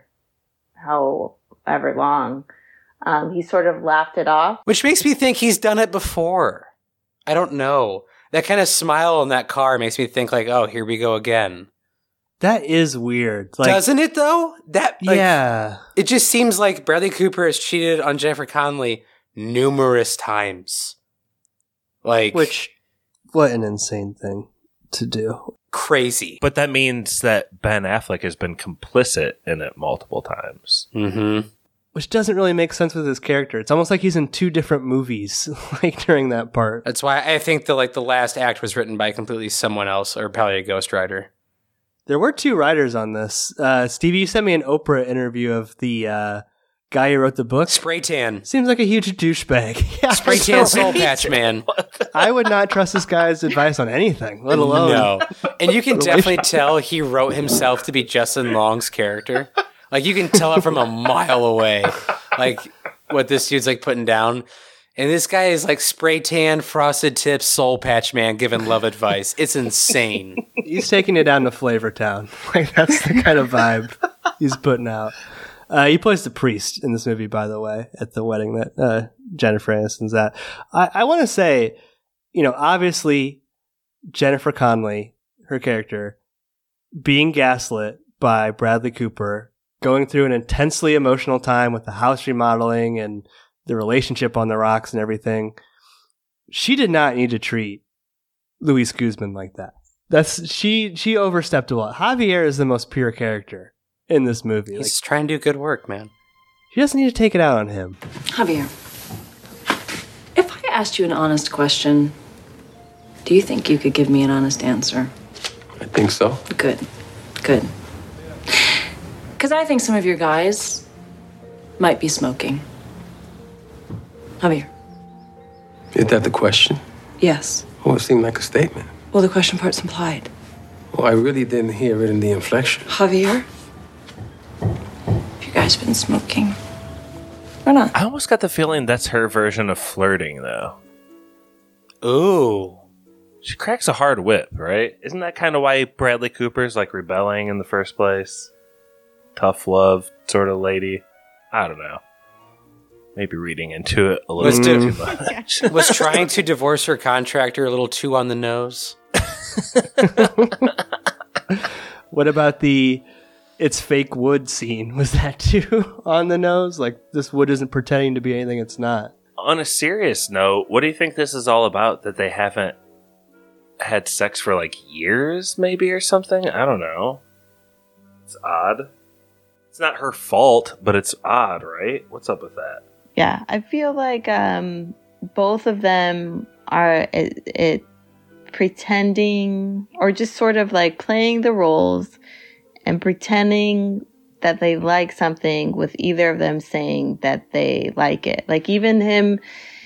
however long? Um, he sort of laughed it off. Which makes me think he's done it before. I don't know. That kind of smile in that car makes me think, like, oh, here we go again. That is weird. Like, doesn't it, though? That like, yeah. It just seems like Bradley Cooper has cheated on Jennifer Connelly numerous times. Like, which, what an insane thing to do. Crazy. But that means that Ben Affleck has been complicit in it multiple times. Mm-hmm. Which doesn't really make sense with his character. It's almost like he's in two different movies, like during that part. That's why I think the like the last act was written by completely someone else, or probably a ghostwriter. There were two writers on this. Uh, Stevie, you sent me an Oprah interview of the uh, guy who wrote the book. Spray Tan. Seems like a huge douchebag. Yeah, Spray Tan Soul Patch Man. I would not trust this guy's advice on anything, let alone... No. And you can definitely tell he wrote himself to be Justin Long's character. Like, you can tell it from a mile away, like, what this dude's, like, putting down. And this guy is, like, spray tan, frosted tips, soul patch man giving love advice. It's insane. He's taking it down to Flavor Town. Like, that's the kind of vibe he's putting out. Uh, he plays the priest in this movie, by the way, at the wedding that uh, Jennifer Aniston's at. I, I want to say, you know, obviously, Jennifer Connelly, her character, being gaslit by Bradley Cooper, going through an intensely emotional time with the house remodeling and the relationship on the rocks and everything. She did not need to treat Luis Guzman like that. That's she she overstepped a lot. Javier is the most pure character in this movie. He's like, trying to do good work, man. She doesn't need to take it out on him. Javier, if I asked you an honest question, do you think you could give me an honest answer? I think so. Good. Good. Because I think some of your guys might be smoking. Javier. Is that the question? Yes. Oh, it seemed like a statement. Well, the question part's implied. Well, I really didn't hear it in the inflection. Javier, have you guys been smoking? Or not? I almost got the feeling that's her version of flirting, though. Ooh. She cracks a hard whip, right? Isn't that kind of why Bradley Cooper's, like, rebelling in the first place? Tough love sort of lady. I don't know. Maybe reading into it a little was too to, much. Was trying to divorce her contractor a little too on the nose? What about the it's fake wood scene? Was that too on the nose? Like, this wood isn't pretending to be anything it's not. On a serious note, what do you think this is all about? That they haven't had sex for like years, maybe, or something? I don't know. It's odd. It's not her fault, but it's odd, right? What's up with that? Yeah, I feel like um, both of them are it, it pretending or just sort of like playing the roles and pretending that they like something with either of them saying that they like it. Like even him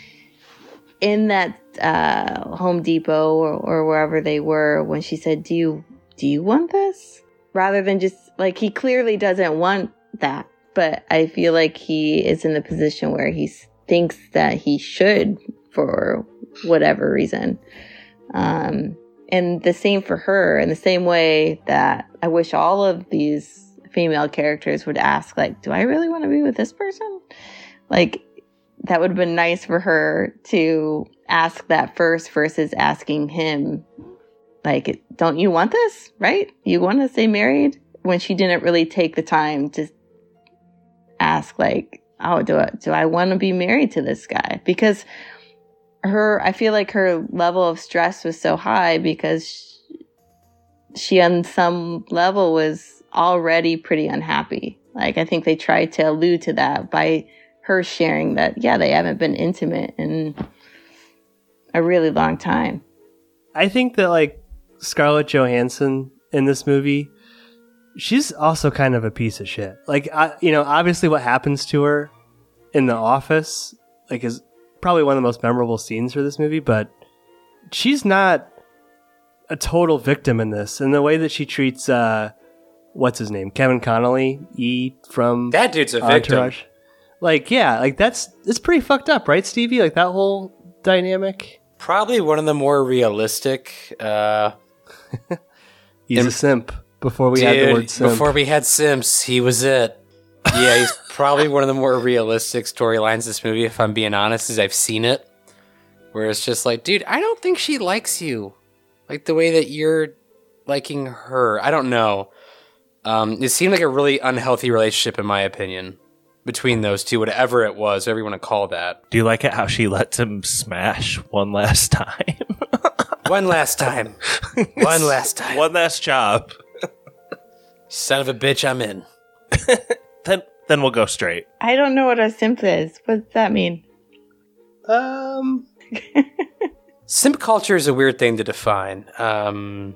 in that uh, Home Depot or, or wherever they were when she said, do you, do you want this? Rather than just like, he clearly doesn't want that. But I feel like he is in the position where he thinks that he should for whatever reason. Um, and the same for her, in the same way that I wish all of these female characters would ask, like, do I really want to be with this person? Like, that would have been nice for her to ask that first versus asking him, like, don't you want this, right? You want to stay married? When she didn't really take the time to ask, like, oh, do I, do I want to be married to this guy? Because her, I feel like her level of stress was so high because she, she on some level was already pretty unhappy. Like, I think they tried to allude to that by her sharing that, yeah, they haven't been intimate in a really long time. I think that, like, Scarlett Johansson in this movie, she's also kind of a piece of shit. Like, I, you know, obviously what happens to her in the office, like, is probably one of the most memorable scenes for this movie, but she's not a total victim in this. And the way that she treats, uh, what's his name? Kevin Connolly, E from that dude's a Entourage. victim. Like, yeah, like that's it's pretty fucked up, right, Stevie? Like that whole dynamic. Probably one of the more realistic. Uh, He's in- a simp. Before we Dude, had the word simp. Before we had simps, he was it. Yeah, he's probably one of the more realistic storylines in this movie, if I'm being honest, as I've seen it. Where it's just like, dude, I don't think she likes you. Like the way that you're liking her. I don't know. Um, it seemed like a really unhealthy relationship, in my opinion, between those two, whatever it was, whatever you want to call that. Do you like it how she lets him smash one last time? One last time. One last time. One last job. Son of a bitch, I'm in. then then we'll go straight. I don't know what a simp is. What does that mean? Um, Simp culture is a weird thing to define. Um,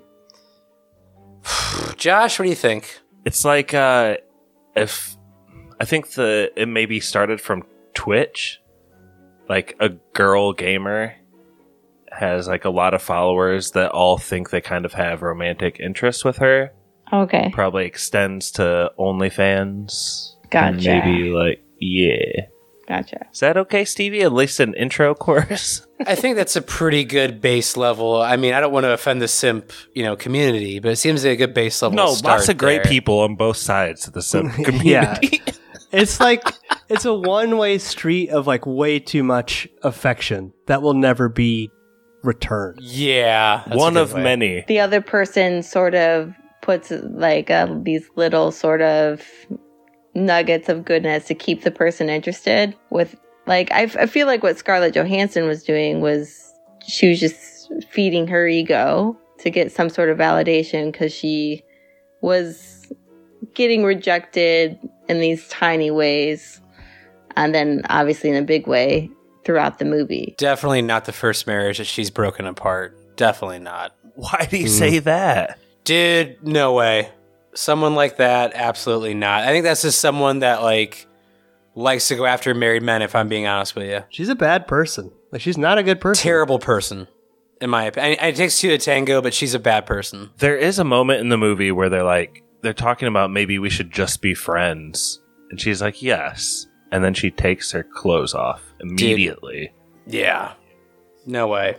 Josh, what do you think? It's like uh, if I think the it maybe started from Twitch, like a girl gamer has like a lot of followers that all think they kind of have romantic interest with her. Okay. Probably extends to OnlyFans. Gotcha. And maybe like, yeah. Gotcha. Is that okay, Stevie? At least an intro course? I think that's a pretty good base level. I mean, I don't want to offend the simp, you know, community, but it seems like a good base level. No, to start lots of great there. people on both sides of the simp community. yeah. It's like, it's a one-way street of like way too much affection that will never be returned. Yeah. that's a One good of way. many. The other person sort of puts like uh, these little sort of nuggets of goodness to keep the person interested with like I, f- I feel like what Scarlett Johansson was doing was she was just feeding her ego to get some sort of validation because she was getting rejected in these tiny ways and then obviously in a big way throughout the movie. Definitely not the first marriage that she's broken apart. Definitely not. Why do you say that? Dude, no way. Someone like that, absolutely not. I think that's just someone that like likes to go after married men, if I'm being honest with you. She's a bad person. Like she's not a good person. Terrible person, in my opinion. It takes two to tango, but she's a bad person. There is a moment in the movie where they're like, they're talking about maybe we should just be friends. And she's like, yes. And then she takes her clothes off immediately. Dude, yeah. No way.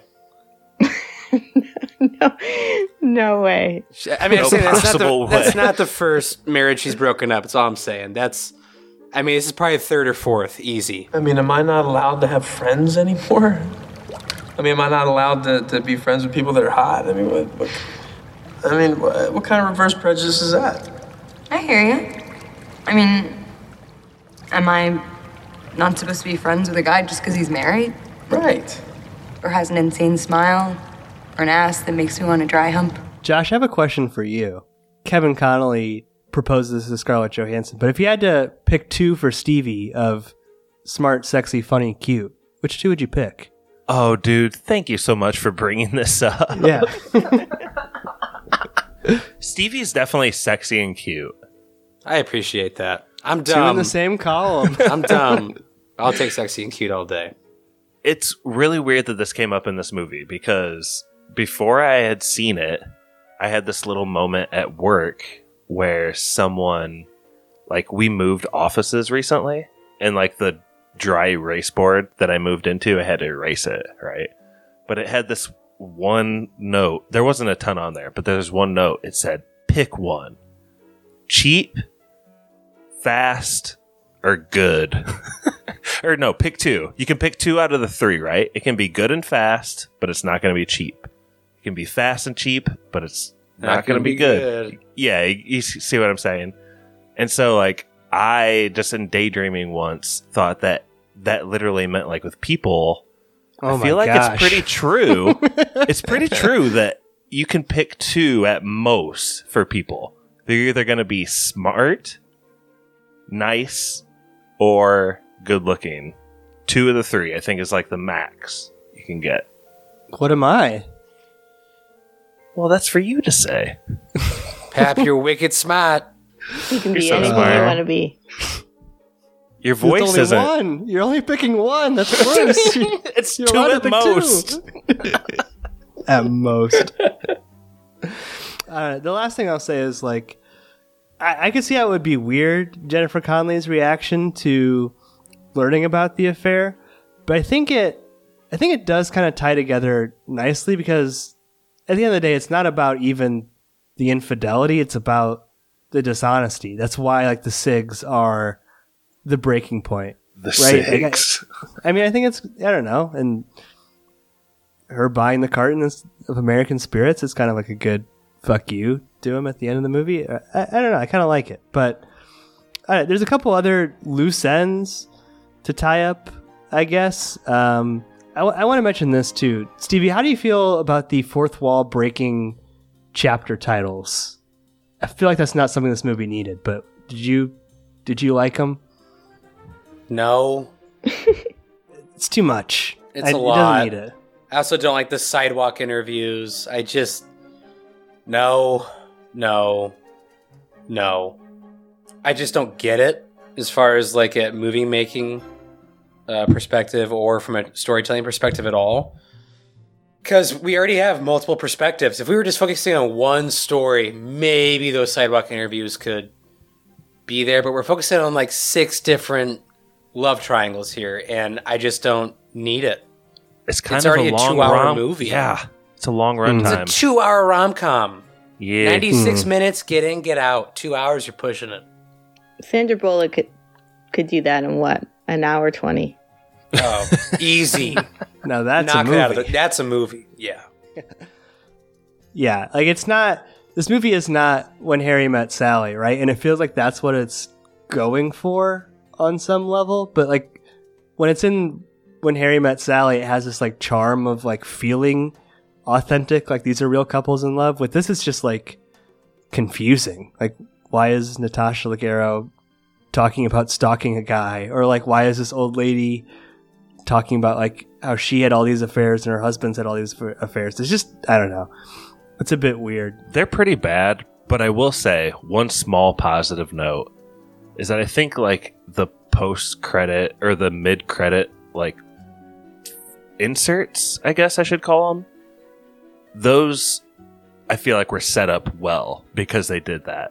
no, no way. I mean, I'm No saying that's, not possible the, that's way. not the first marriage she's broken up. That's all I'm saying. That's, I mean, this is probably third or fourth, easy. I mean, am I not allowed to have friends anymore? I mean, am I not allowed to, to be friends with people that are hot? I mean, what, what I mean, what, what kind of reverse prejudice is that? I hear you. I mean, am I not supposed to be friends with a guy just because he's married? Right. Or has an insane smile? Or an ass that makes me want to dry hump? Josh, I have a question for you. Kevin Connolly proposed this to Scarlett Johansson, but if you had to pick two for Stevie of smart, sexy, funny, cute, which two would you pick? Oh, dude, thank you so much for bringing this up. Yeah. Stevie's definitely sexy and cute. I appreciate that. I'm Two in dumb. the same column. I'm dumb. I'll take sexy and cute all day. It's really weird that this came up in this movie because before I had seen it, I had this little moment at work where someone, like, we moved offices recently, and like the dry erase board that I moved into, I had to erase it, right? But it had this one note. There wasn't a ton on there, but there's one note. It said, pick one. Cheap, fast, or good. Or no, pick two. You can pick two out of the three, right? It can be good and fast, but it's not going to be cheap. It can be fast and cheap, but it's not, not going to be, be good. good. Yeah, you, you see what I'm saying? And so, like, I just in daydreaming once thought that that literally meant, like, with people, oh I feel like gosh. it's pretty true. It's pretty true that you can pick two at most for people. They're either going to be smart, nice, or good looking. Two of the three, I think, is like the max you can get. What am I? Well, that's for you to say. Pap, you're wicked smart. You can You're be so anything smart. you want to be. Your voice only isn't. One. You're only picking one. That's worse. It's You're two allowed at to pick most. two. At most. Uh, the last thing I'll say is, like, I, I could see how it would be weird, Jennifer Connelly's reaction to learning about the affair. But I think it, I think it does kind of tie together nicely because at the end of the day, it's not about even the infidelity. It's about the dishonesty. That's why like the SIGs are the breaking point. The right? SIGs. Like, I, I mean, I think it's, I don't know. And her buying the carton of American Spirits is kind of like a good fuck you to him at the end of the movie. I, I don't know. I kind of like it. But uh, there's a couple other loose ends to tie up, I guess. Um, I, w- I want to mention this too. Stevie, how do you feel about the fourth wall breaking chapter titles? I feel like that's not something this movie needed, but did you did you like them? No. It's too much. It's I, a lot. It doesn't need it. I also don't like the sidewalk interviews. I just... No. No. No. I just don't get it as far as like a movie making uh, perspective or from a storytelling perspective at all. Because we already have multiple perspectives. If we were just focusing on one story, maybe those sidewalk interviews could be there. But we're focusing on like six different love triangles here, and I just don't need it. It's kind it's of already a a long two-hour rom- movie. Yeah, it's a long runtime. It's a two-hour rom-com. Yeah, ninety-six Mm. minutes, get in, get out. Two hours, you're pushing it. Sandra Bullock could could do that in what, an hour twenty? Oh, easy. No, that's Knock a it movie. out of the, that's a movie. Yeah. Yeah, like it's not. This movie is not When Harry Met Sally, right? And it feels like that's what it's going for on some level. But like when it's in When Harry Met Sally, it has this like charm of like feeling authentic, like these are real couples in love. With this, it's just like confusing. Like, why is Natasha Leggero talking about stalking a guy, or like why is this old lady talking about like how she had all these affairs and her husband's had all these affairs? It's just, I don't know. It's a bit weird. They're pretty bad, but I will say one small positive note is that I think like the post credit or the mid credit like inserts, I guess I should call them, those I feel like were set up well because they did that.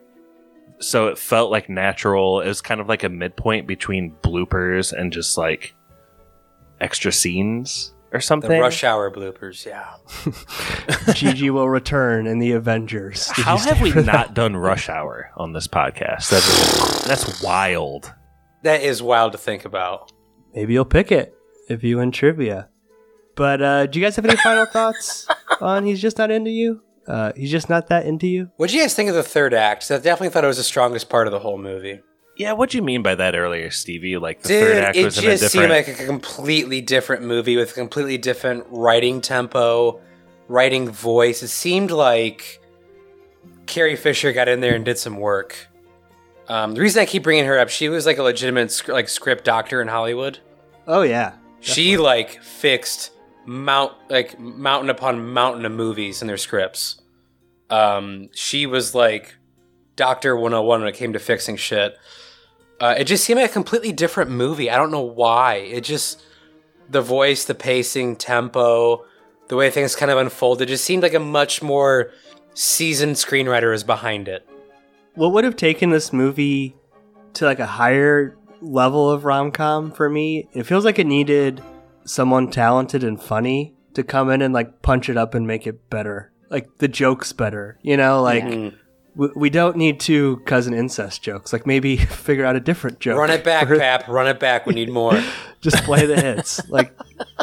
So it felt like natural. It was kind of like a midpoint between bloopers and just like extra scenes or something. The rush hour bloopers, yeah. Gigi will return in the Avengers. Did How you have stay we for not that? done Rush Hour on this podcast? That's, that's wild. That is wild to think about. Maybe you'll pick it if you win trivia. But uh, do you guys have any final thoughts on He's Just Not Into You? Uh, he's just not that into you? What did you guys think of the third act? I definitely thought it was the strongest part of the whole movie. Yeah, what'd you mean by that earlier, Stevie? Like the Dude, third act it was in just a different... seemed like a completely different movie with a completely different writing tempo, writing voice. It seemed like Carrie Fisher got in there and did some work. Um, the reason I keep bringing her up, she was like a legitimate sc- like script doctor in Hollywood. Oh yeah, she like fixed mount like mountain upon mountain of movies in their scripts. Um, she was like Doctor one oh one when it came to fixing shit. Uh, it just seemed like a completely different movie. I don't know why. It just, the voice, the pacing, tempo, the way things kind of unfolded, just seemed like a much more seasoned screenwriter was behind it. What would have taken this movie to like a higher level of rom-com for me? It feels like it needed someone talented and funny to come in and like punch it up and make it better. Like the jokes better, you know, like Mhm. we, we don't need two cousin incest jokes. Like maybe figure out a different joke. Run it back, for- Pap. Run it back. We need more. Just play the hits. Like,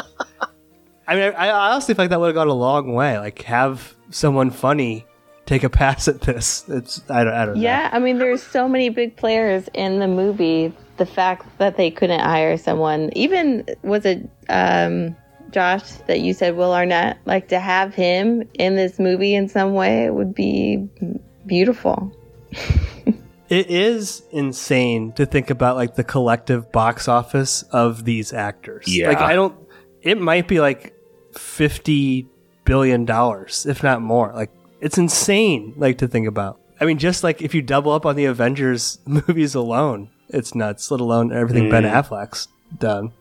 I mean, I, I honestly feel like that would have gone a long way. Like, have someone funny take a pass at this. It's I don't I don't know. Yeah, I mean, there's so many big players in the movie. The fact that they couldn't hire someone, even was it um, Josh that you said Will Arnett, like to have him in this movie in some way would be beautiful. It is insane to think about like the collective box office of these actors. Yeah. Like I don't. It might be like fifty billion dollars, if not more. Like it's insane. Like to think about. I mean, just like if you double up on the Avengers movies alone, it's nuts. Let alone everything Mm. Ben Affleck's done.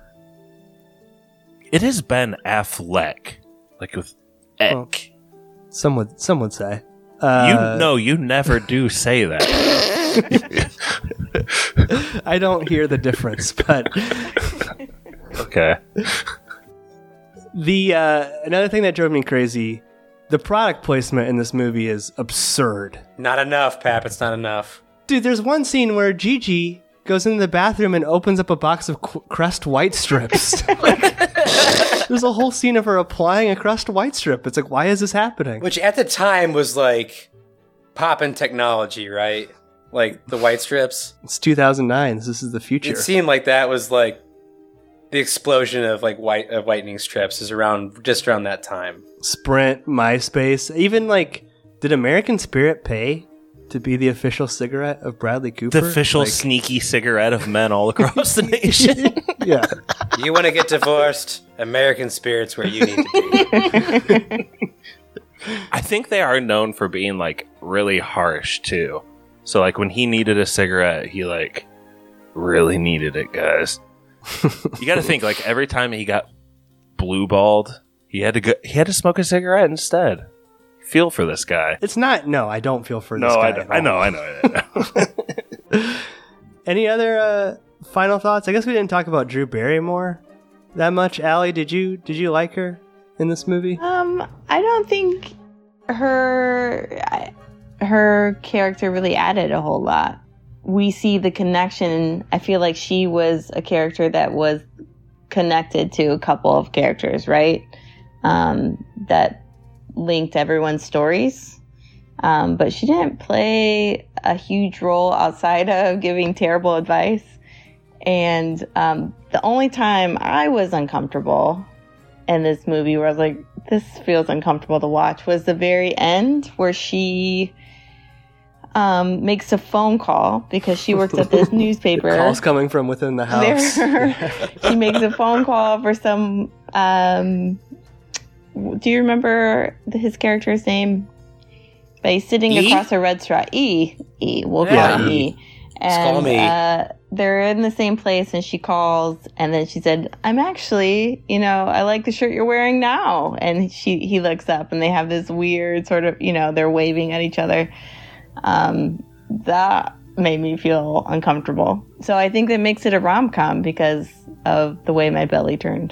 It is Ben Affleck, like with Eck. Well, some would some would say. Uh, you no, you never do say that. I don't hear the difference, but Okay. The uh, another thing that drove me crazy, the product placement in this movie is absurd. Not enough, Pap. It's not enough. Dude, there's one scene where Gigi goes into the bathroom and opens up a box of Qu- Crest White strips. There's a whole scene of her applying a Crest White strip. It's like, why is this happening? Which at the time was like poppin' technology, right? Like the white strips. It's two thousand nine. This is the future. It seemed like that was like the explosion of like white of whitening strips is around just around that time. Sprint, MySpace, even like, did American Spirit pay to be the official cigarette of Bradley Cooper? The official like, sneaky cigarette of men all across the nation. Yeah. You want to get divorced? American Spirit's where you need to be. I think they are known for being like really harsh too. So like when he needed a cigarette, he like really needed it, guys. You got to think like every time he got blue balled, he had to go. He had to smoke a cigarette instead. Feel for this guy. It's not. No, I don't feel for No, this guy. I don't. I know. I know. I know. Any other uh, final thoughts? I guess we didn't talk about Drew Barrymore that much. Allie, did you did you like her in this movie? Um, I don't think her I- her character really added a whole lot. We see the connection. I feel like she was a character that was connected to a couple of characters, right? Um, that linked everyone's stories. Um, but she didn't play a huge role outside of giving terrible advice. And um, the only time I was uncomfortable in this movie, where I was like, this feels uncomfortable to watch, was the very end where she um, makes a phone call because she works at this newspaper. Calls coming from within the house. There, she makes a phone call for some. Um, do you remember the, his character's name? But he's sitting E? across a red straw. E. E. We'll call Yeah. him E. call And him E. uh, they're in the same place, and she calls, and then she said, "I'm actually, you know, I like the shirt you're wearing now." And she he looks up, and they have this weird sort of, you know, they're waving at each other. Um, that made me feel uncomfortable. So I think that makes it a rom-com because of the way my belly turned.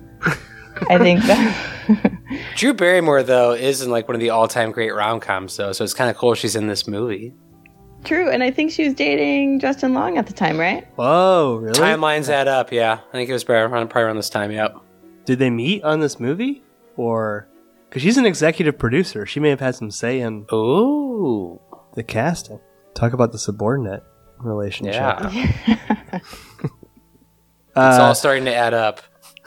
I think that. Drew Barrymore, though, is in like one of the all-time great rom-coms, though, so it's kind of cool she's in this movie. True, and I think she was dating Justin Long at the time, right? Whoa, really? Timelines add up, yeah. I think it was probably around, probably around this time, yep. Did they meet on this movie? Or... Because she's an executive producer. She may have had some say in Ooh. the casting. Talk about the subordinate relationship. Yeah. Uh, It's all starting to add up.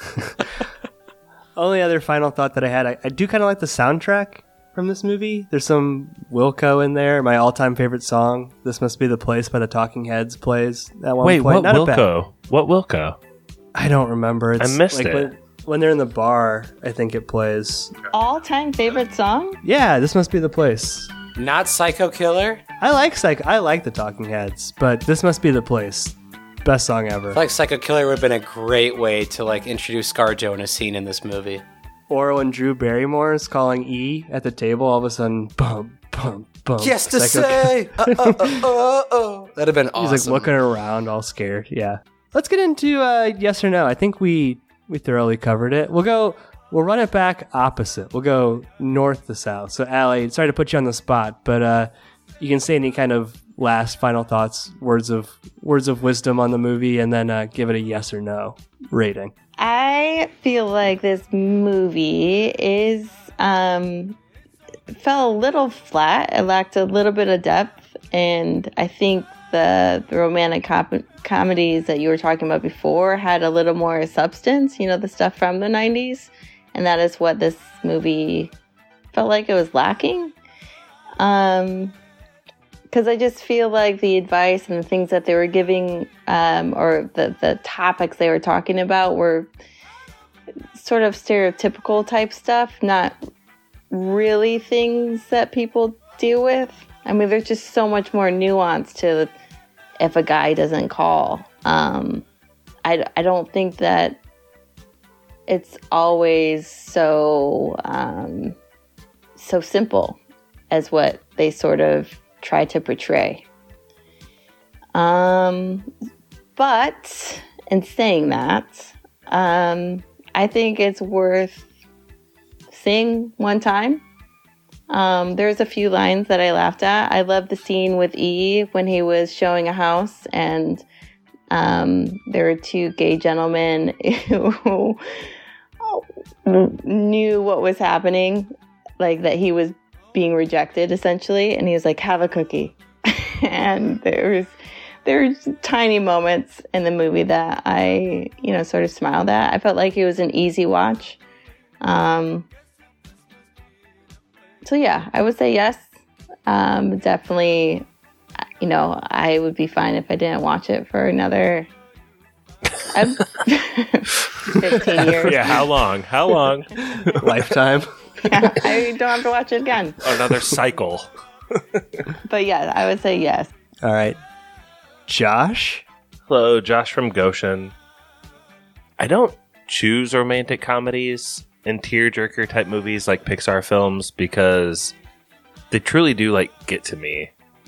Only other final thought that I had, I, I do kind of like the soundtrack from this movie. There's some Wilco in there. My all-time favorite song, "This Must Be the Place" by the Talking Heads, plays at one Wait, point. what Not a bad- Wilco? What Wilco? I don't remember. It's I missed like it. When, when they're in the bar, I think it plays. All-time favorite song? Yeah, "This Must Be the Place." Not Psycho Killer? I like Psych- I like the Talking Heads, but "This Must Be the Place." Best song ever. I feel like Psycho Killer would have been a great way to like introduce ScarJo in a scene in this movie. Or when Drew Barrymore is calling E at the table, all of a sudden, bum, bum, bum. Yes to Psycho- say! uh, uh, uh, uh, uh. That'd have been awesome. He's like looking around, all scared. Yeah. Let's get into uh, yes or no. I think we we thoroughly covered it. We'll go. We'll run it back opposite. We'll go north to south. So, Allie, sorry to put you on the spot, but uh, you can say any kind of last final thoughts, words of words of wisdom on the movie, and then uh, give it a yes or no rating. I feel like this movie is um, fell a little flat. It lacked a little bit of depth, and I think the, the romantic com- comedies that you were talking about before had a little more substance. You know, the stuff from the nineties, and that is what this movie felt like it was lacking. Um, because I just feel like the advice and the things that they were giving, um, or the, the topics they were talking about were sort of stereotypical type stuff, not really things that people deal with. I mean, there's just so much more nuance to if a guy doesn't call. Um, I, I don't think that it's always so, um, so simple as what they sort of try to portray. Um, but in saying that, um, I think it's worth seeing one time. Um, there's a few lines that I laughed at. I love the scene with E when he was showing a house and um, there were two gay gentlemen who knew what was happening, like that he was being rejected essentially, and he was like, have a cookie. And there's there's tiny moments in the movie that I, you know, sort of smiled at. I felt like it was an easy watch. Um, so yeah, I would say yes. Um, definitely, you know, I would be fine if I didn't watch it for another fifteen years. Yeah, how long? How long? Lifetime. Yeah, I don't have to watch it again. Another cycle. But yeah, I would say yes. All right. Josh? Hello, Josh from Goshen. I don't choose romantic comedies and tearjerker type movies like Pixar films because they truly do like get to me.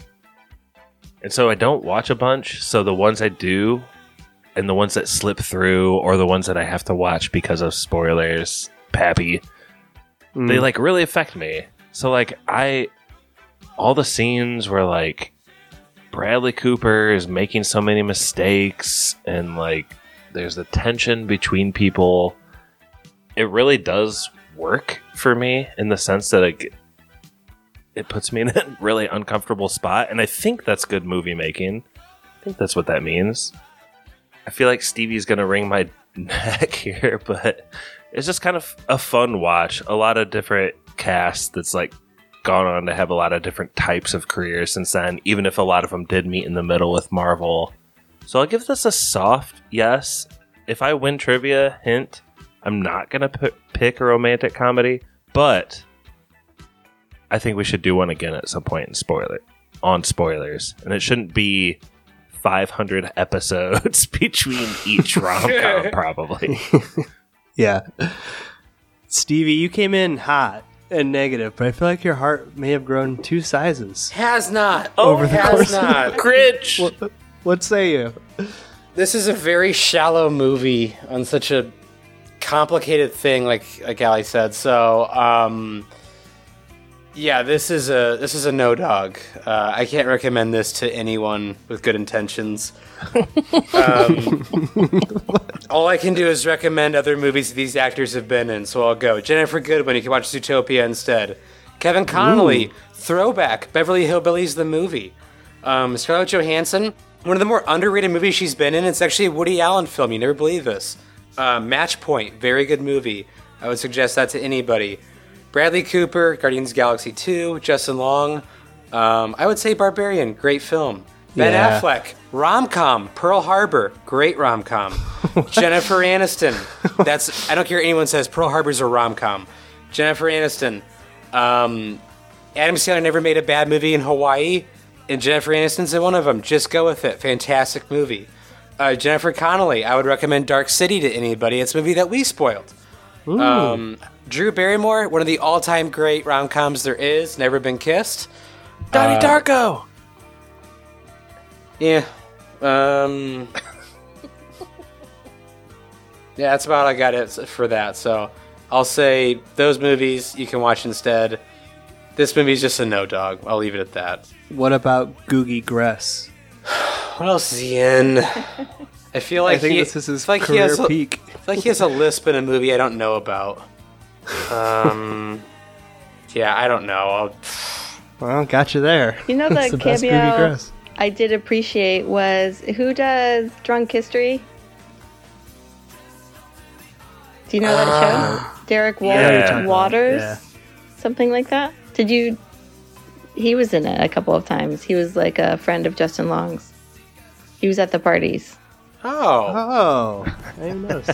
And so I don't watch a bunch. So the ones I do and the ones that slip through or the ones that I have to watch because of spoilers, Pappy, mm. they like really affect me. So like I, all the scenes where like Bradley Cooper is making so many mistakes and like there's the tension between people, it really does work for me in the sense that it, it puts me in a really uncomfortable spot. And I think that's good movie making. I think that's what that means. I feel like Stevie's going to wring my neck here, but it's just kind of a fun watch. A lot of different casts that's like gone on to have a lot of different types of careers since then, even if a lot of them did meet in the middle with Marvel. So I'll give this a soft yes. If I win trivia, hint, I'm not going to p- pick a romantic comedy, but I think we should do one again at some point in spoiler on spoilers. And it shouldn't be five hundred episodes between each rom-com, probably. Yeah. Stevie, you came in hot and negative, but I feel like your heart may have grown two sizes. Has not. Over the has course not. Grinch. What, what say you? This is a very shallow movie on such a complicated thing, like like Ali said. So, um, yeah, this is a this is a no dog. Uh, I can't recommend this to anyone with good intentions. Um, all I can do is recommend other movies these actors have been in. So I'll go Jennifer Goodwin. You can watch Zootopia instead. Kevin Connolly, Ooh. Throwback, Beverly Hillbillies the movie. Um, Scarlett Johansson, one of the more underrated movies she's been in. It's actually a Woody Allen film. You never believe this. Uh, Match Point, very good movie. I would suggest that to anybody. Bradley Cooper, Guardians of the Galaxy two, Justin Long. Um, I would say Barbarian, great film. Ben Yeah. Affleck, rom-com, Pearl Harbor, great rom-com. Jennifer Aniston, that's, I don't care what anyone says, Pearl Harbor's a rom-com. Jennifer Aniston, um, Adam Sandler never made a bad movie in Hawaii, and Jennifer Aniston's in one of them. Just go with it. Fantastic movie. Uh, Jennifer Connelly, I would recommend Dark City to anybody. It's a movie that we spoiled. Um, Drew Barrymore, one of the all-time great rom-coms there is, Never Been Kissed. Donnie Uh, Darko. Yeah. Um, yeah, that's about all I got it for that. So I'll say those movies you can watch instead. This movie's just a no dog. I'll leave it at that. What about Googie Gress? What else is he in? I feel like I think he, this is his I feel like he career has a, peak. I feel like he has a lisp in a movie I don't know about. Um, yeah, I don't know. I'll, Well, got you there. You know, the It's the best Googie cameo Gress. I did appreciate was who does Drunk History? Do you know that show? Derek Wa- Yeah, you're talking about- Waters? yeah. Something like that? Did you... He was in it a couple of times. He was like a friend of Justin Long's. He was at the parties. oh. Oh, I didn't notice.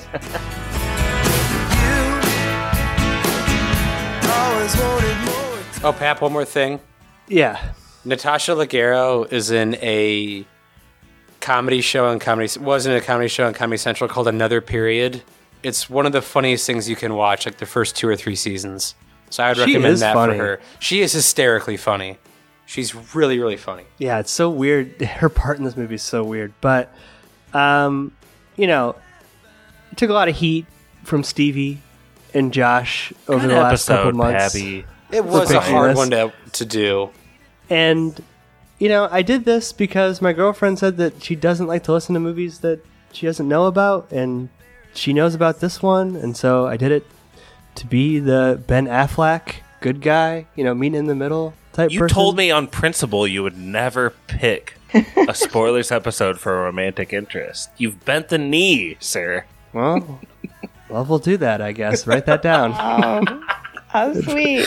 Oh, Pap, one more thing. Yeah. Natasha Leggero is in a comedy show on Comedy was in a comedy show on Comedy Central called Another Period. It's one of the funniest things you can watch, like the first two or three seasons. So I would She recommend is that funny. for her. She is hysterically funny. She's really, really funny. Yeah, it's so weird. Her part in this movie is so weird. But, um, you know, it took a lot of heat from Stevie and Josh over Good the last couple episode, months. Pappy. It was a hard one to to do. And, you know, I did this because my girlfriend said that she doesn't like to listen to movies that she doesn't know about, and she knows about this one, and so I did it to be the Ben Affleck good guy, you know, meet in the middle type You person. told me on principle you would never pick a spoilers episode for a romantic interest. You've bent the knee, sir. Well, well, we'll do that, I guess. Write that down. Oh, how sweet.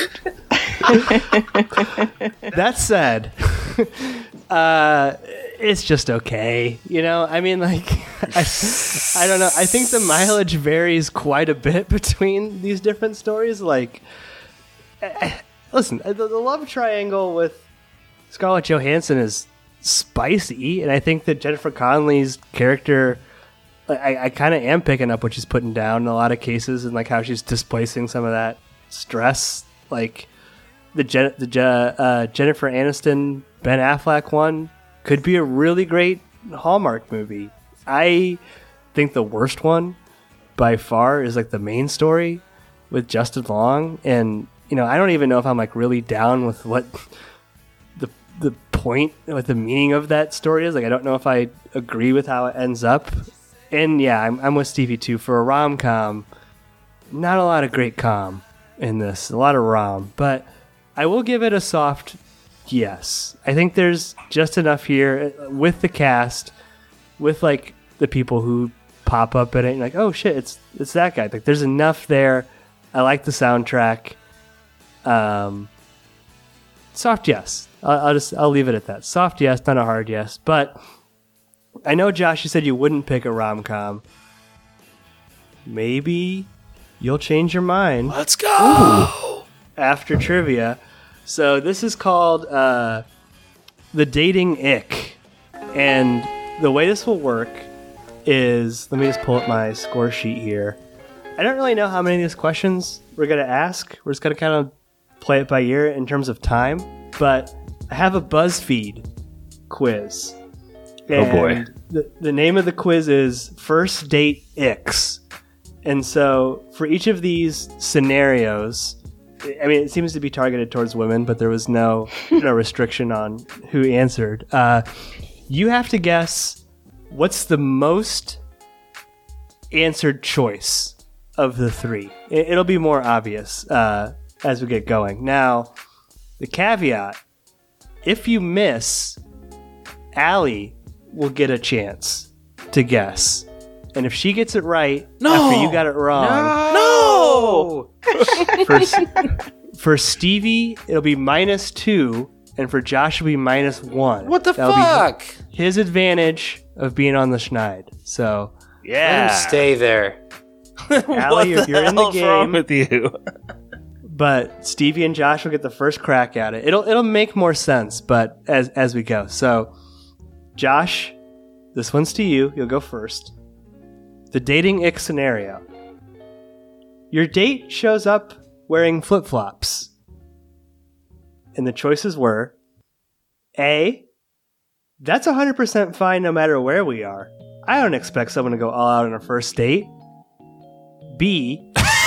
That said, uh, it's just okay. You know, I mean, like, I, I don't know. I think the mileage varies quite a bit between these different stories. Like, eh, listen, the, the love triangle with Scarlett Johansson is spicy, and I think that Jennifer Connelly's character, I, I kind of am picking up what she's putting down in a lot of cases, and like how she's displacing some of that stress. Like the Jen, the uh, Jennifer Aniston Ben Affleck one could be a really great Hallmark movie. I think the worst one by far is like the main story with Justin Long, and you know I don't even know if I'm like really down with what the the point, what the meaning of that story is. Like I don't know if I agree with how it ends up. And yeah, I'm, I'm with Stevie too. For a rom-com, not a lot of great com in this. A lot of rom. But I will give it a soft yes. I think there's just enough here with the cast, with like the people who pop up in it. And like, oh shit, it's it's that guy. Like, there's enough there. I like the soundtrack. Um, soft yes. I'll, I'll just I'll leave it at that. Soft yes, not a hard yes. But I know, Josh, you said you wouldn't pick a rom-com. Maybe you'll change your mind. Let's go! Ooh, after trivia. So this is called uh, The Dating Ick. And the way this will work is... Let me just pull up my score sheet here. I don't really know how many of these questions we're going to ask. We're just going to kind of play it by ear in terms of time. But I have a BuzzFeed quiz. Oh boy. And the, the name of the quiz is First Date Icks. And so for each of these scenarios, I mean, it seems to be targeted towards women, but there was no no restriction on who answered. Uh, you have to guess what's the most answered choice of the three. It, it'll be more obvious uh, as we get going. Now, the caveat, if you miss, Allie will get a chance to guess. And if she gets it right no. after you got it wrong... No! no! for, for Stevie, it'll be minus two, and for Josh, it'll be minus one. What the That'll fuck? Be his advantage of being on the schneid. So, yeah. Let him stay there. Allie, you're, you're in the hell's wrong game. with you? But Stevie and Josh will get the first crack at it. It'll it'll make more sense, but as as we go. So, Josh, this one's to you. You'll go first. The dating ick scenario. Your date shows up wearing flip-flops. And the choices were A, that's one hundred percent fine no matter where we are. I don't expect someone to go all out on a first date. B,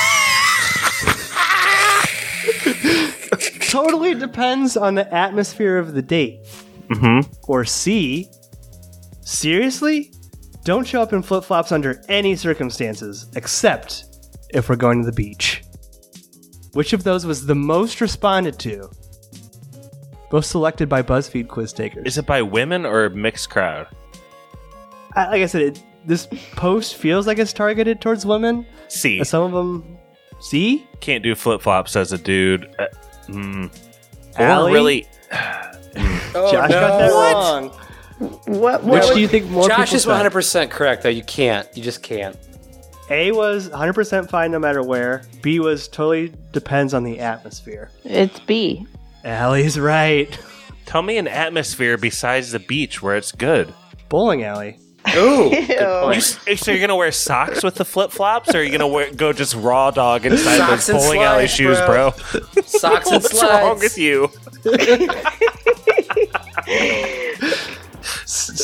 totally depends on the atmosphere of the date. Mm-hmm. Or C, seriously? Don't show up in flip-flops under any circumstances, except if we're going to the beach. Which of those was the most responded to? Both selected by BuzzFeed quiz takers. Is it by women or a mixed crowd? I, like I said, it, this post feels like it's targeted towards women. C. Uh, Some of them... C? Can't do flip-flops as a dude. Uh, mm. Or Allie? really... Oh, Josh no. got that What? wrong. What? Which what do you think more Josh people is said? one hundred percent correct, though. You can't. You just can't. A was one hundred percent fine no matter where. B was totally depends on the atmosphere. It's B. Allie's right. Tell me an atmosphere besides the beach where it's good. Bowling alley. Ooh. You, so you're gonna wear socks with the flip flops, or are you gonna wear, go just raw dog inside Socks those and bowling alley slides, shoes, bro. bro? Socks and What's slides. wrong with you?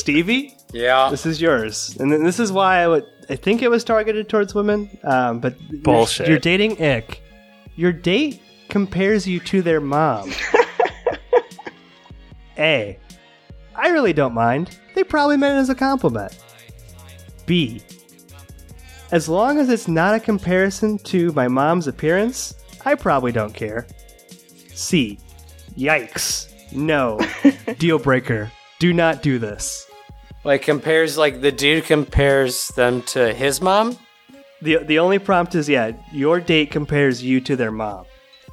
Stevie? Yeah. This is yours. And then this is why I would I think it was targeted towards women. Um, but Bullshit. You're, you're dating Ick. Your date compares you to their mom. A. I really don't mind. They probably meant it as a compliment. B. As long as it's not a comparison to my mom's appearance, I probably don't care. C. Yikes. No. Deal breaker. Do not do this. Like compares, like the dude compares them to his mom? The the only prompt is, yeah, your date compares you to their mom.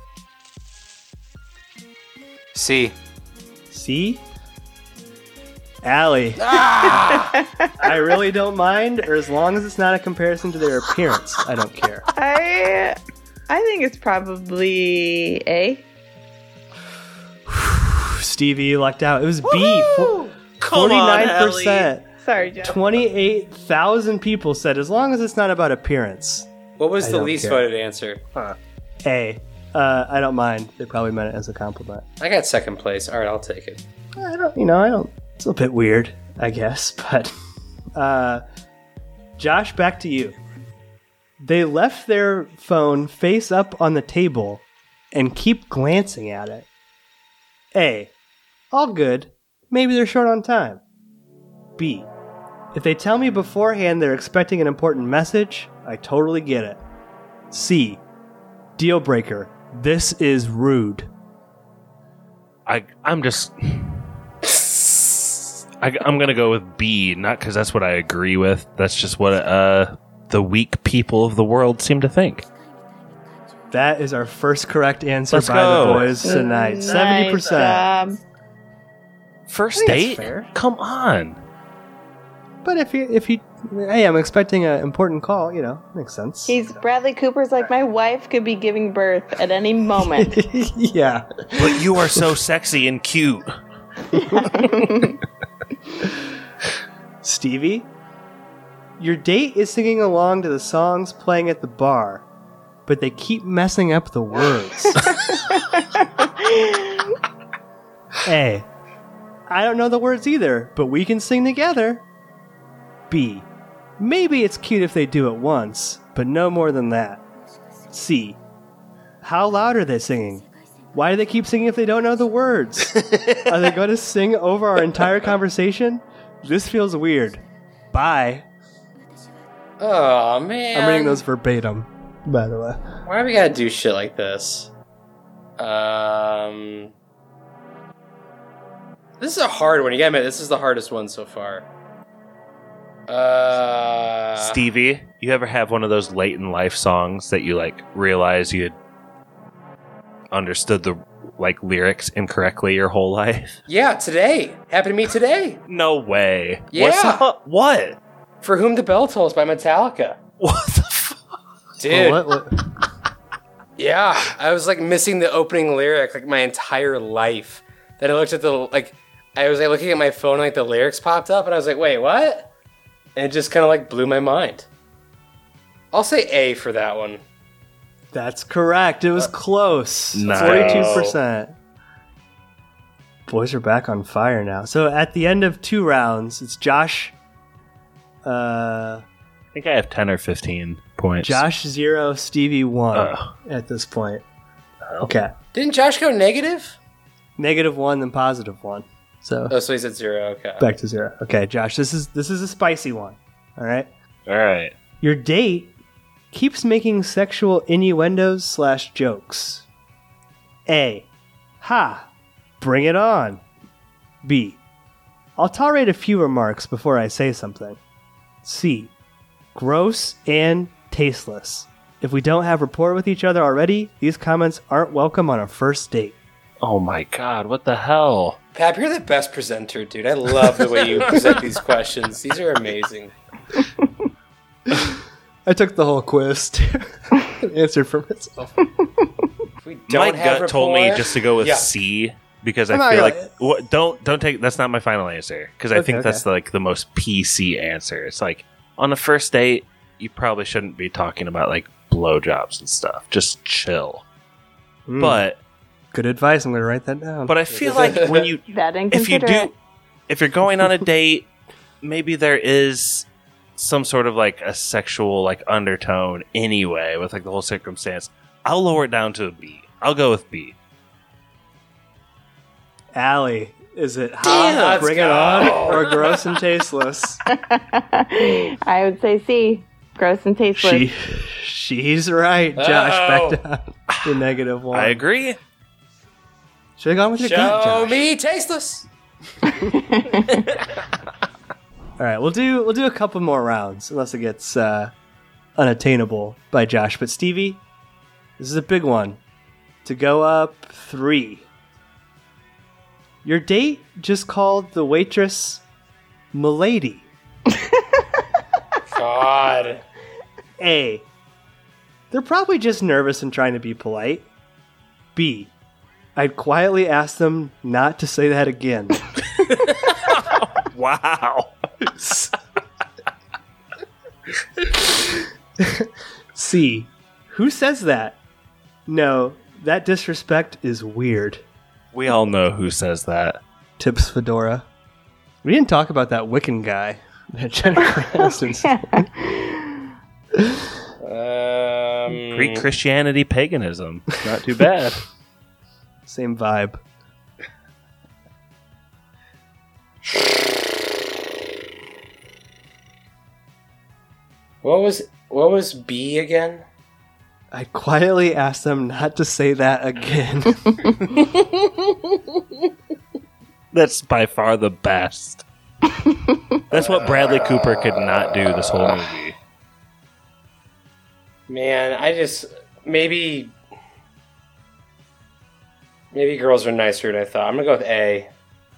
C. C? Allie. Ah! I really don't mind, or as long as it's not a comparison to their appearance, I don't care. I I think it's probably A. Stevie, you lucked out. It was B. Fo- Come on, forty-nine percent. Sorry, Jeff. twenty-eight thousand people said, as long as it's not about appearance. What was I the don't least care. voted answer? Huh. A. Uh, I don't mind. They probably meant it as a compliment. I got second place. All right, I'll take it. I don't, you know, I don't. It's a bit weird, I guess, but. Uh, Josh, back to you. They left their phone face up on the table and keep glancing at it. A. All good. Maybe they're short on time. B. If they tell me beforehand they're expecting an important message, I totally get it. C. Deal breaker. This is rude. I I'm just I, I'm gonna go with B, not because that's what I agree with. That's just what uh the weak people of the world seem to think. That is our first correct answer Let's by go. the boys tonight. Nice Seventy percent. job. First I think date? that's fair. Come on. But if you if you, hey, I'm expecting an important call. You know, makes sense. He's Bradley Cooper's like, my wife could be giving birth at any moment. Yeah. But you are so sexy and cute. Stevie, your date is singing along to the songs playing at the bar, but they keep messing up the words. A. I don't know the words either, but we can sing together. B. Maybe it's cute if they do it once, but no more than that. C. How loud are they singing? Why do they keep singing if they don't know the words? Are they going to sing over our entire conversation? This feels weird. Bye. Oh, man. I'm reading those verbatim, by the way. Why do we gotta do shit like this? Um, this is a hard one. You gotta admit, this is the hardest one so far. Uh, Stevie, you ever have one of those late in life songs that you like realize you had understood the like lyrics incorrectly your whole life? Yeah, today. Happened to me today. No way. Yeah. What? song- what? For Whom the Bell Tolls by Metallica. What the fuck? Dude. What- what- Yeah, I was like missing the opening lyric like my entire life. Then I looked at the like I was like looking at my phone and like the lyrics popped up and I was like, wait, what? And it just kind of like blew my mind. I'll say A for that one. That's correct. It was close. Nice. forty-two percent. Boys are back on fire now. So at the end of two rounds, it's Josh. Uh, I think I have ten or fifteen points. Josh zero, Stevie one Oh. at this point. Okay. Didn't Josh go negative? Negative one, then positive one. So Oh, so he's at zero. Okay. back to zero. Okay, Josh, this is this is a spicy one. All right. All right. Your date keeps making sexual innuendos slash jokes. A. Ha. Bring it on. B. I'll tolerate a few remarks before I say something. C. Gross and tasteless. If we don't have rapport with each other already, these comments aren't welcome on a first date. Oh my god, what the hell? Pap, you're the best presenter, dude. I love the way you present these questions. These are amazing. I took the whole quiz to answer for myself. If we don't My have gut told me rapport- just to go with Yeah. C because I I'm not feel gonna- like what, don't don't take that's not my final answer because I Okay, think okay. that's like the most P C answer. It's like on a first date, you probably shouldn't be talking about like blowjobs and stuff. Just chill. Mm. But Good advice. I'm going to write that down. but I feel like when you That if you inconsiderate. do if you're going on a date maybe there is some sort of like a sexual like undertone anyway with like the whole circumstance. I'll lower it down to a B. I'll go with B. Allie, is it hot, Damn, bring it go. on, or gross and tasteless? I would say C. Gross and tasteless. She, she's right. Josh, Oh. back down to negative one. I agree. Should have gone with your Show gut, Josh. me tasteless. All right, we'll do we'll do a couple more rounds, unless it gets uh, unattainable by Josh. But Stevie, this is a big one. To go up three. Your date just called the waitress Milady. God. A. They're probably just nervous and trying to be polite. B. I'd quietly ask them not to say that again. Wow. C. Who says that? No, that disrespect is weird. We all know who says that. Tips Fedora. We didn't talk about that Wiccan guy. That Jennifer Aniston's. Um, Greek Christianity paganism. Not too bad. Same vibe. What was what was B again? I quietly asked them not to say that again. That's by far the best. That's what Bradley Cooper could not do this whole movie. Man, I just maybe maybe girls are nicer than I thought. I'm gonna go with A.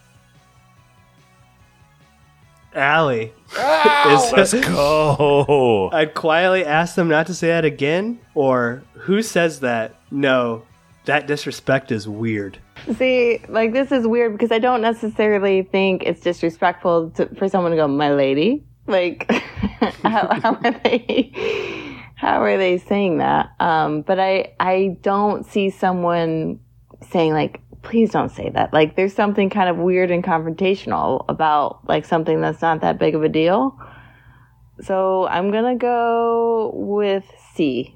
Allie. Ow! Let's go. I'd quietly ask them not to say that again, or who says that? No, that disrespect is weird. See, like, this is weird because I don't necessarily think it's disrespectful to, for someone to go, my lady. Like, how, how are they, how are they saying that? Um, but I, I don't see someone saying, like, please don't say that. Like, there's something kind of weird and confrontational about, like, something that's not that big of a deal. So I'm gonna go with C.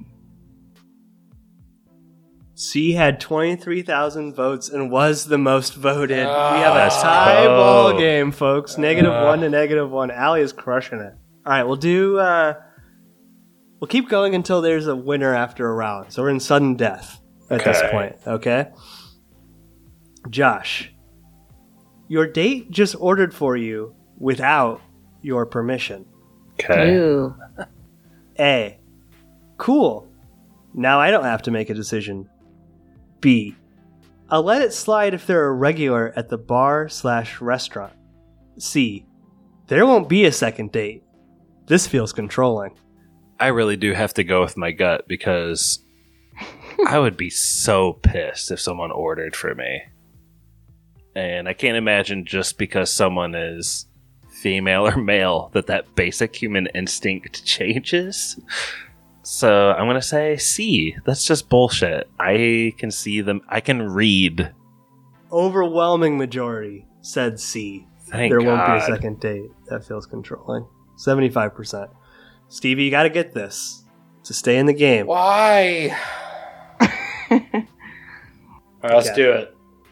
C had twenty-three thousand votes and was the most voted. we Ah. have a Let's tie go. ball game, folks. Negative Ah. one to negative one. Allie is crushing it. All right, we'll do. Uh, we'll keep going until there's a winner after a round. So we're in sudden death at this Okay. point. Okay. Josh, your date just ordered for you without your permission. Okay. Ooh. A. Cool. Now I don't have to make a decision. B. I'll let it slide if they're a regular at the bar slash restaurant. C. There won't be a second date. This feels controlling. I really do have to go with my gut because I would be so pissed if someone ordered for me. And I can't imagine just because someone is female or male that that basic human instinct changes. So I'm going to say C. That's just bullshit. I can see them. I can read. Overwhelming majority said C. Thank there won't be a God. second date. That feels controlling. seventy-five percent. Stevie, you got to get this to stay in the game. Why? All right, let's Okay. do it.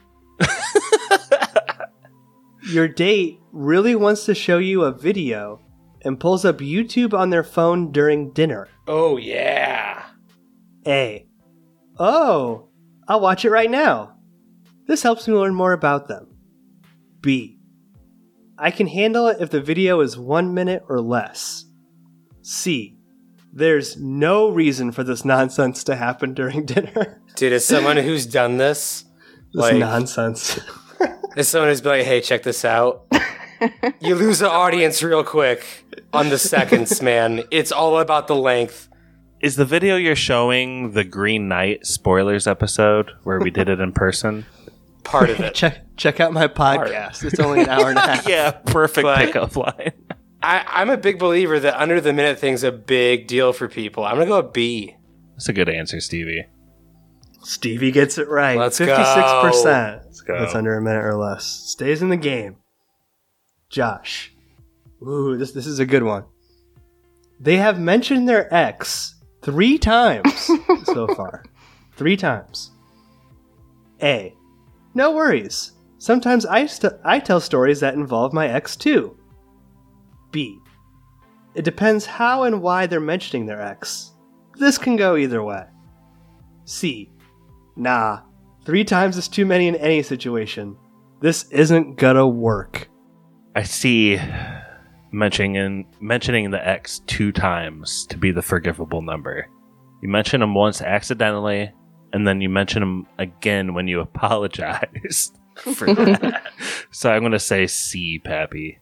Your date really wants to show you a video and pulls up YouTube on their phone during dinner. Oh yeah. A. Oh, I'll watch it right now. This helps me learn more about them. B. I can handle it if the video is one minute or less. C. There's no reason for this nonsense to happen during dinner. Dude, as someone who's done this, This like, nonsense. as someone who's been like, hey, check this out. You lose the audience real quick on the seconds, man. It's all about the length. Is the video you're showing the Green Knight spoilers episode where we did it in person? Part of it. check check out my podcast. It's only an hour and a half. Yeah, perfect But- pickup line. I, I'm a big believer that under the minute thing's a big deal for people. I'm gonna go with B. That's a good answer, Stevie. Stevie gets it right. Let's go. fifty-six percent. Let's go. That's under a minute or less. Stays in the game. Josh, Ooh, this this is a good one. They have mentioned their ex three times so far. Three times. A. No worries. Sometimes I, st- I tell stories that involve my ex too. B. It depends how and why they're mentioning their ex. This can go either way. C. Nah. Three times is too many in any situation. This isn't gonna work. I see mentioning mentioning the X two times to be the forgivable number. You mention them once accidentally, and then you mention them again when you apologize for that. So I'm gonna say C, Pappy.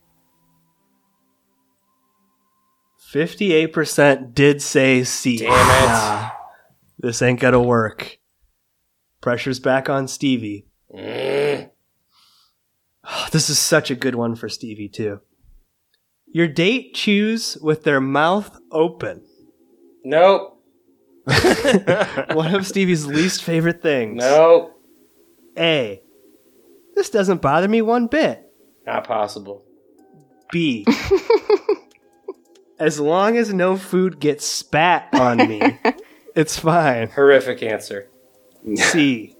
fifty-eight percent did say C. Damn it. Nah, this ain't gonna work. Pressure's back on Stevie. Mm. This is such a good one for Stevie, too. Your date chews with their mouth open. Nope. One of Stevie's least favorite things. Nope. A. This doesn't bother me one bit. Not possible. B. As long as no food gets spat on me, it's fine. Horrific answer. C.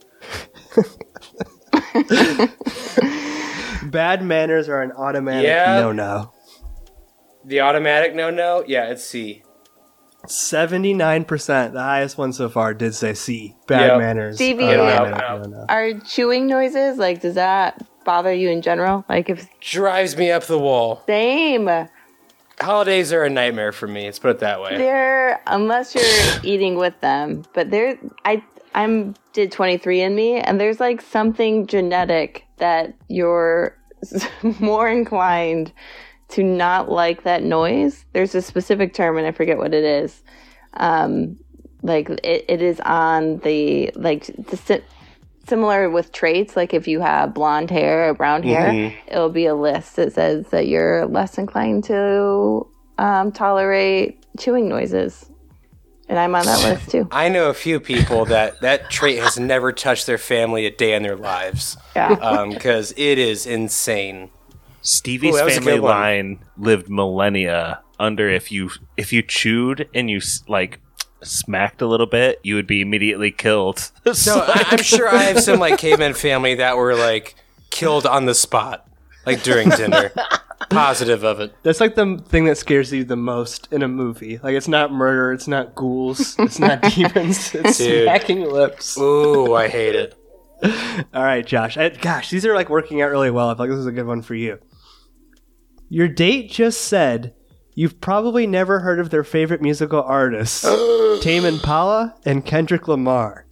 Bad manners are an automatic Yeah. no-no. The automatic no-no? Yeah, it's C. seventy-nine percent, the highest one so far, did say C. Bad Yep. manners. Stevie, are an yeah. automatic no-no. Are chewing noises, like, does that bother you in general? Like, if Drives me up the wall. same, Holidays are a nightmare for me. Let's put it that way. they're unless you're eating with them, but there, I, I'm did twenty-three and me, and there's like something genetic that you're more inclined to not like that noise. There's a specific term, and I forget what it is. Um, like it, it is on the like the si- similar with traits. Like if you have blonde hair or brown hair, Mhm. it'll be a list that says that you're less inclined to um, tolerate chewing noises. And I'm on that list too. I know a few people that that trait has never touched their family a day in their lives. Yeah. Because it is insane. Stevie's Ooh, that was a family good one. line lived millennia under if you if you chewed and you s- like smacked a little bit, you would be immediately killed. No, I, I'm sure I have some like caveman family that were like killed on the spot, like during dinner. Positive of it. That's like the thing that scares you the most in a movie. Like, it's not murder, it's not ghouls, it's not demons, it's Dude. smacking lips. Ooh, I hate it. All right, Josh. I, gosh, these are like working out really well. I feel like this is a good one for you. Your date just said you've probably never heard of their favorite musical artists, Tame Impala and Kendrick Lamar.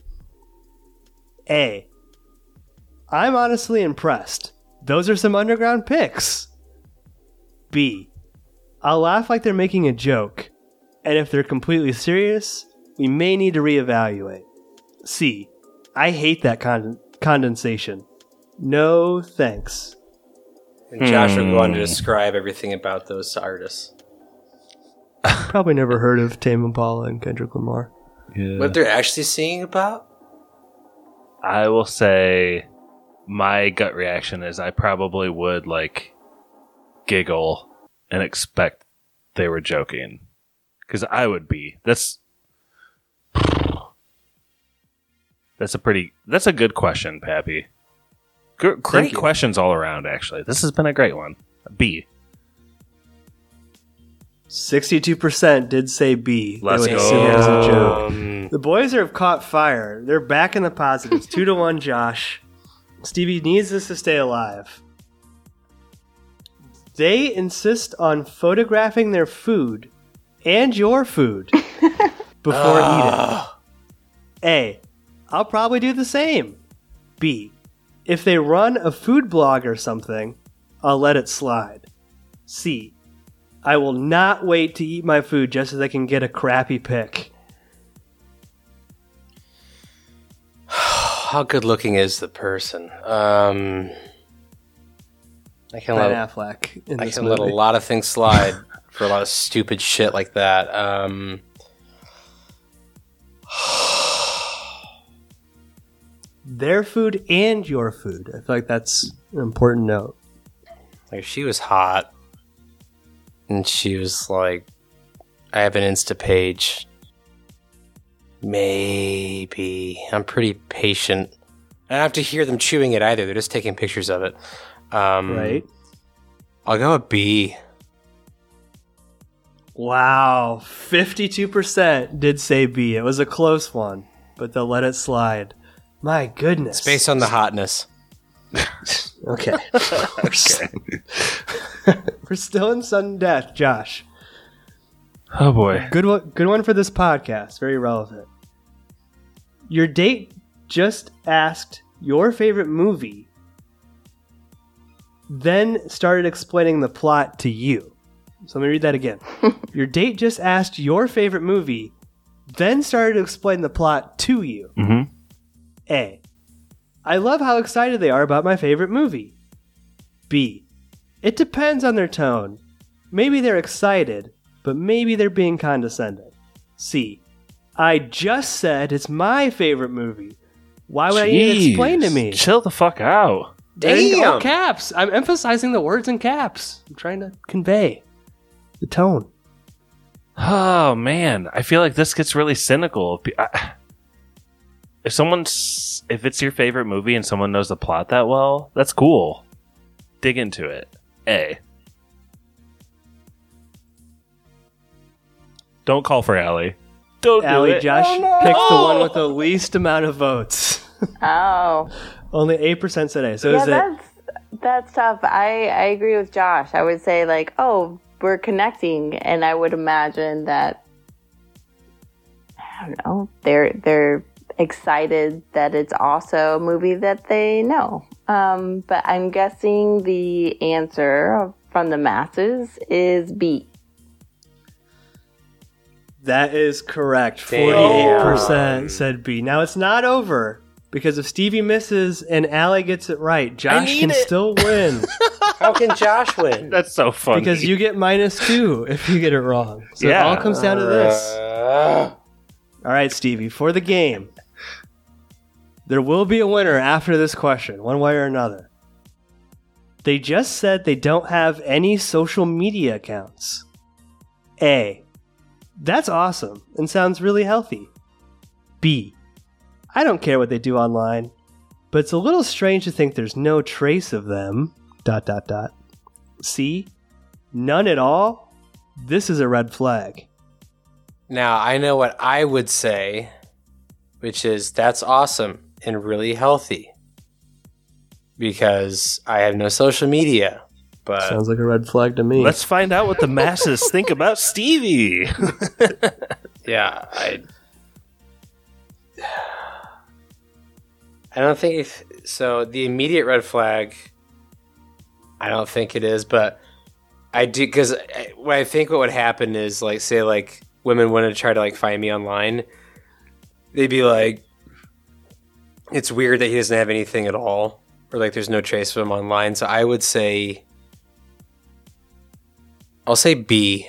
A. I'm honestly impressed. Those are some underground picks. B. I'll laugh like they're making a joke, and if they're completely serious, we may need to reevaluate. C. I hate that con- condensation. No thanks. And Josh will go on to Hmm. describe everything about those artists. Probably never heard of Tame Impala and Kendrick Lamar. Yeah. What they're actually singing about? I will say my gut reaction is I probably would like giggle and expect they were joking. Because I would be. That's That's a pretty that's a good question, Pappy. G- great you. questions all around, actually. This has been a great one. B. sixty-two percent did say B. Let's they would go. assume it was a joke. Um, The boys have caught fire. They're back in the positives. Two to one, Josh. Stevie needs this to stay alive. They insist on photographing their food and your food before eating. A. I'll probably do the same. B. If they run a food blog or something, I'll let it slide. C. I will not wait to eat my food just so I can get a crappy pic. how good looking is the person? Um, I can Ben let Affleck in I this can let a movie. lot of things slide for a lot of stupid shit like that. Um, Their food and your food. I feel like that's an important note. like if she was hot, And she was like, I have an Insta page. Maybe. I'm pretty patient. I don't have to hear them chewing it either. They're just taking pictures of it. Um, Right. I'll go with B. Wow, fifty-two percent did say B. It was a close one, but they'll let it slide. My goodness. It's based on the hotness. Okay. okay. We're still in sudden death, Josh. Oh boy. Good one, good one for this podcast. Very relevant. Your date just asked your favorite movie, then started explaining the plot to you. So let me read that again. Your date just asked your favorite movie, then started to explain the plot to you. Mm-hmm. A. I love how excited they are about my favorite movie. B. It depends on their tone. Maybe they're excited, but maybe they're being condescending. C. I just said it's my favorite movie. Why would I need to explain to me? Chill the fuck out. In all caps. I'm emphasizing the words in caps. I'm trying to convey the tone. Oh man, I feel like this gets really cynical. I- If someone's, if it's your favorite movie and someone knows the plot that well, that's cool. Dig into it. A. Don't call for Allie. Don't Allie, do it. Josh Oh, no. picked the one with the least amount of votes. Oh. Only eight percent said A. So yeah, is it? that's that's tough. I, I agree with Josh. I would say like, oh, we're connecting, and I would imagine that I don't know, they're they're excited that it's also a movie that they know. Um, but I'm guessing the answer from the masses is B. That is correct. Damn. forty-eight percent said B. Now it's not over, because if Stevie misses and Allie gets it right, Josh need can it. still win. How can Josh win? That's so funny. Because you get minus two if you get it wrong. So Yeah. it all comes down to this. Uh, All right, Stevie, for the game, there will be a winner after this question, one way or another. They just said they don't have any social media accounts. A. That's awesome and sounds really healthy. B. I don't care what they do online, but it's a little strange to think there's no trace of them. Dot dot dot. C. None at all. This is a red flag. now, I know what I would say, which is that's awesome and really healthy. Because I have no social media. But Sounds like a red flag to me. Let's find out what the masses think about Stevie. yeah, I I don't think if so the immediate red flag I don't think it is, but I do, because what I think what would happen is, like, say like women want to try to like find me online, they'd be like, it's weird that he doesn't have anything at all, or like there's no trace of him online. So I would say I'll say B.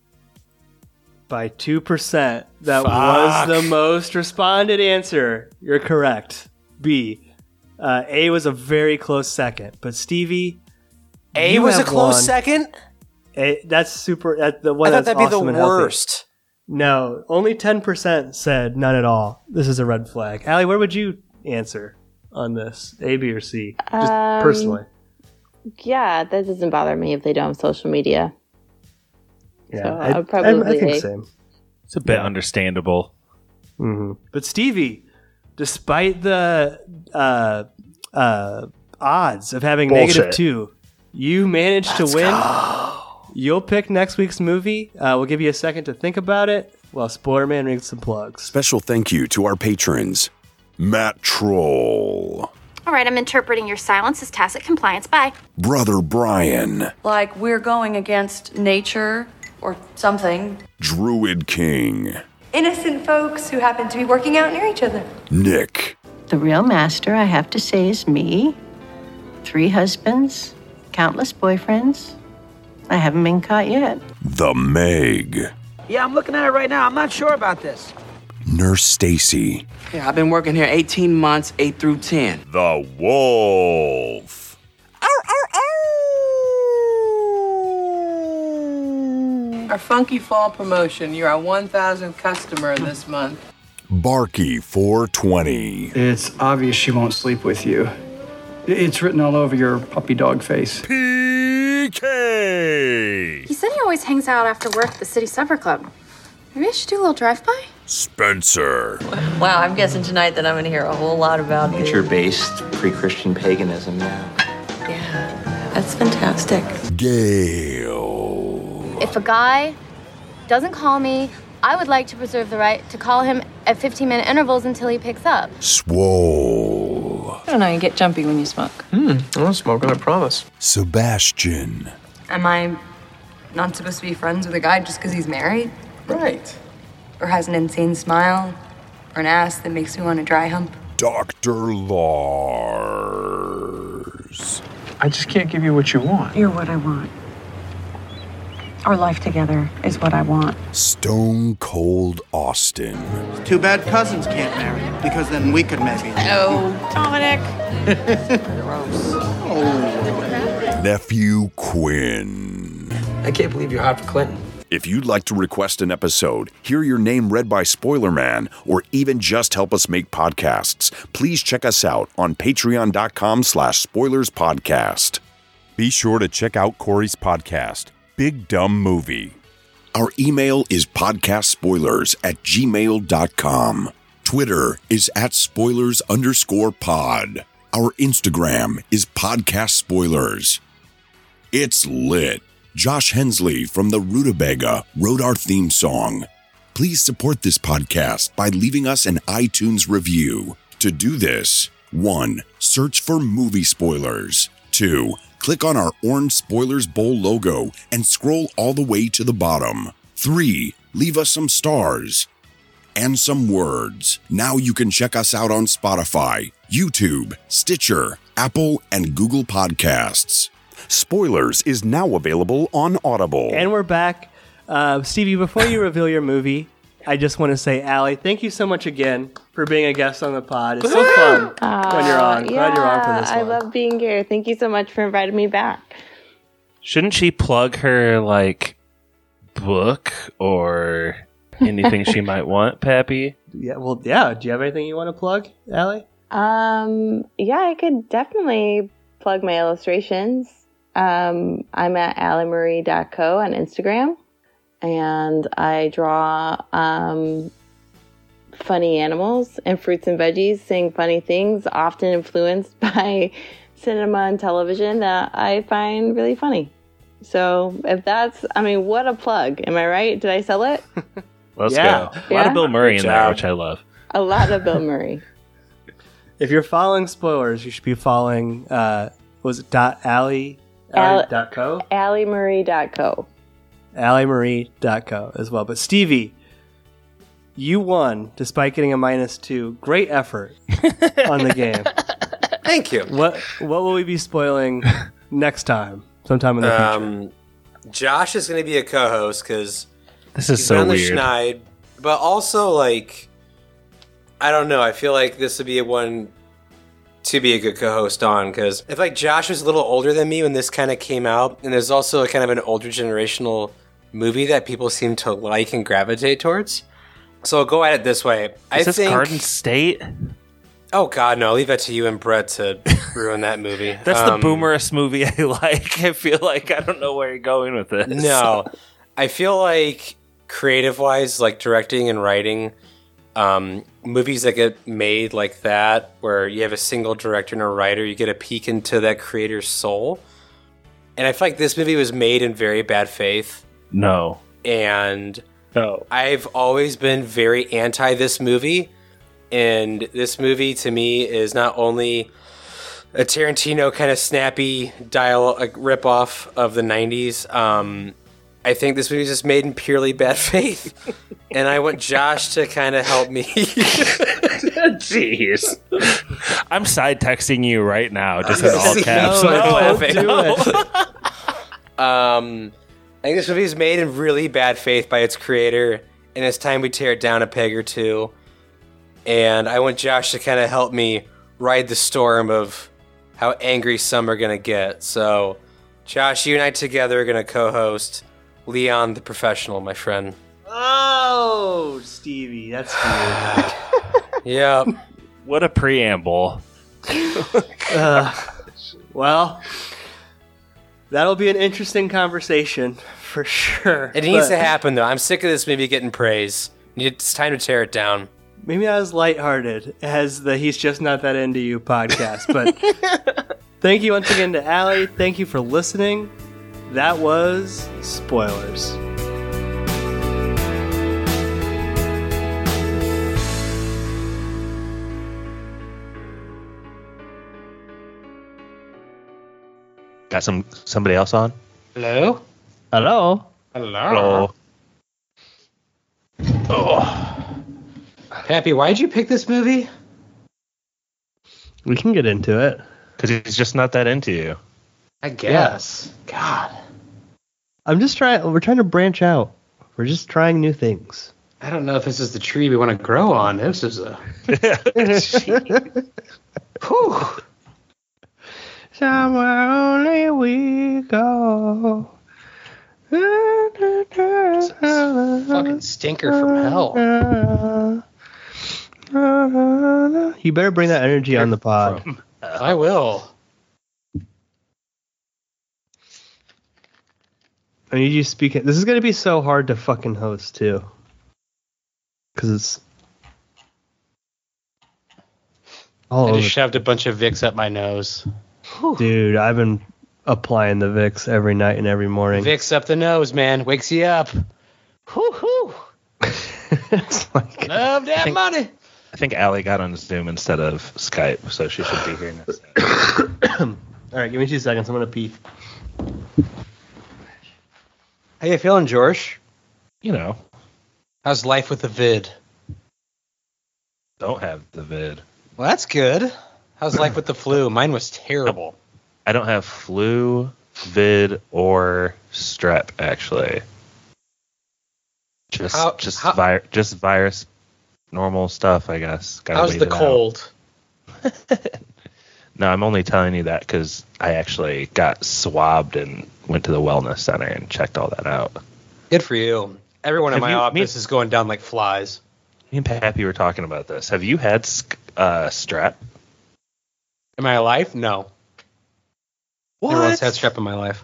By two percent. That Fuck. was the most responded answer. You're correct. B. Uh, A was a very close second. But Stevie, A you was a have close won. second? A, that's super. That, the one I thought that's that'd be awesome the and healthy. worst. No, only ten percent said none at all. This is a red flag. Allie, where would you answer on this? A, B, or C? Just Um, personally. Yeah, that doesn't bother me if they don't have social media. Yeah, so I, I would probably I, I think A. same. It's a bit understandable. hmm But Stevie, despite the uh, uh, odds of having Bullshit. negative two, you managed Let's to win. go. You'll pick next week's movie. Uh, we'll give you a second to think about it while Spoiler Man reads some plugs. Special thank you to our patrons, Matt Troll, All right, I'm interpreting your silence as tacit compliance. Bye. Brother Brian, Like we're going against nature or something. Druid King, Innocent folks who happen to be working out near each other. Nick, The real master, I have to say, is me. Three husbands, countless boyfriends. I haven't been caught yet. The Meg, Yeah, I'm looking at it right now. I'm not sure about this. Nurse Stacy, Yeah, I've been working here eighteen months, eight through ten. The Wolf, Our Funky Fall promotion. You're our one thousandth customer this month. Barky four twenty. It's obvious she won't sleep with you. It's written all over your puppy dog face. P K. He said he always hangs out after work at the City Supper Club. Maybe I should do a little drive-by? Spencer. Wow, I'm guessing tonight that I'm going to hear a whole lot about the- nature-based pre-Christian paganism, yeah. Yeah, that's fantastic. Gail. If a guy doesn't call me, I would like to preserve the right to call him at fifteen-minute intervals until he picks up. Swole. I don't know, you get jumpy when you smoke. Hmm, I don't smoke, I promise. Sebastian. Am I not supposed to be friends with a guy just because he's married? Right. Or has an insane smile? Or an ass that makes me want to dry hump? Doctor Lars. I just can't give you what you want. You're what I want. Our life together is what I want. Stone Cold Austin. Too bad cousins can't marry, because then we could maybe. Oh, Dominic. Nephew Quinn. I can't believe you're hot for Clinton. If you'd like to request an episode, hear your name read by Spoiler Man, or even just help us make podcasts, please check us out on patreon.com slash spoilers podcast. Be sure to check out Corey's podcast, Big Dumb Movie. Our email is podcastspoilers at gmail dot com. Twitter is at spoilers underscore pod. Our Instagram is podcast spoilers. It's lit. Josh Hensley from the Rutabaga wrote our theme song. Please support this podcast by leaving us an iTunes review. To do this, one, search for movie spoilers. Two, click on our orange Spoilers Bowl logo and scroll all the way to the bottom. Three, leave us some stars and some words. Now you can check us out on Spotify, YouTube, Stitcher, Apple, and Google Podcasts. Spoilers is now available on Audible. And we're back. Uh, Stevie, before you reveal your movie, I just want to say, Allie, thank you so much again for being a guest on the pod. It's so fun when you're on. Glad yeah, you're on for this I one. love being here. Thank you so much for inviting me back. Shouldn't she plug her, like, book or anything she might want, Pappy? Yeah, well, yeah. Do you have anything you want to plug, Allie? Um, yeah, I could definitely plug my illustrations. Um, I'm at allie marie dot co on Instagram, and I draw um, funny animals and fruits and veggies saying funny things, often influenced by cinema and television that I find really funny. So if that's, I mean, what a plug. Am I right? Did I sell it? Let's Yeah. go. A lot Yeah? of Bill Murray in Good there, job. which I love. A lot of Bill Murray. If you're following spoilers, you should be following, uh, was it dot Allie? Allie Al- dot co? allie marie dot co. allie marie dot co as well. But Stevie, you won despite getting a minus two. Great effort on the game. Thank you. What what will we be spoiling next time? Sometime in the future. Um, Josh is going to be a co-host because This is he's so been on the weird. Schneid, but also like I don't know. I feel like this would be a one to be a good co-host on because if like Josh was a little older than me when this kind of came out, and there's also kind of an older generational movie that people seem to like and gravitate towards. So I'll go at it this way. Is I this think. Garden State? Oh God, no! I'll leave that to you and Brett to ruin that movie. That's Um, the boomerest movie I like. I feel like I don't know where you're going with this. No, I feel like creative-wise, like directing and writing, um, movies that get made like that, where you have a single director and a writer, you get a peek into that creator's soul. And I feel like this movie was made in very bad faith. No. And no. I've always been very anti this movie. And this movie to me is not only a Tarantino kind of snappy dialogue like rip-off of the nineties. Um, I think this movie is just made in purely bad faith. And I want Josh to kind of help me. Jeez. I'm side texting you right now, just in all caps. No, I'm laughing. don't do No. um, I think this movie is made in really bad faith by its creator, and it's time we tear it down a peg or two. And I want Josh to kind of help me ride the storm of how angry some are going to get. So, Josh, you and I together are going to co-host Leon the Professional, my friend. Oh, Stevie, that's weird. Yeah. What a preamble. uh, well, that'll be an interesting conversation for sure. It needs but to happen, though. I'm sick of this movie getting praise. It's time to tear it down. Maybe I was lighthearted as the He's Just Not That Into You podcast, but thank you once again to Allie. Thank you for listening. That was Spoilers. Got some somebody else on? Hello? Hello? Hello? Hello? Oh. Pappy, why'd you pick this movie? We can get into it. Because he's just not that into you. I guess. God. I'm just trying, we're trying to branch out. We're just trying new things. I don't know if this is the tree we want to grow on. This is a... Whew. Somewhere only we go. Fucking stinker from hell. You better bring that energy on the pod. I will. I need you speaking. This is going to be so hard to fucking host, too. Because it's... all I over. just shoved a bunch of Vicks up my nose. Dude, I've been applying the Vicks every night and every morning. Vicks up the nose, man. Wakes you up. Whoo-hoo. It's like, love that think- money. I think Allie got on Zoom instead of Skype, so she should be here next time. All right, give me two seconds. I'm going to pee. How you feeling, George? You know. How's life with the vid? Don't have the vid. Well, that's good. How's life with the flu? Mine was terrible. I don't have flu, vid, or strep, actually. Just How- just how- vi- just virus, normal stuff, I guess. Gotta How's wait the it out. cold? No, I'm only telling you that because I actually got swabbed and went to the wellness center and checked all that out. Good for you. Everyone in Have my you- office me- is going down like flies. Me and Pappy were talking about this. Have you had sk- uh, strep? In my life? No. What? Never once had strep in my life.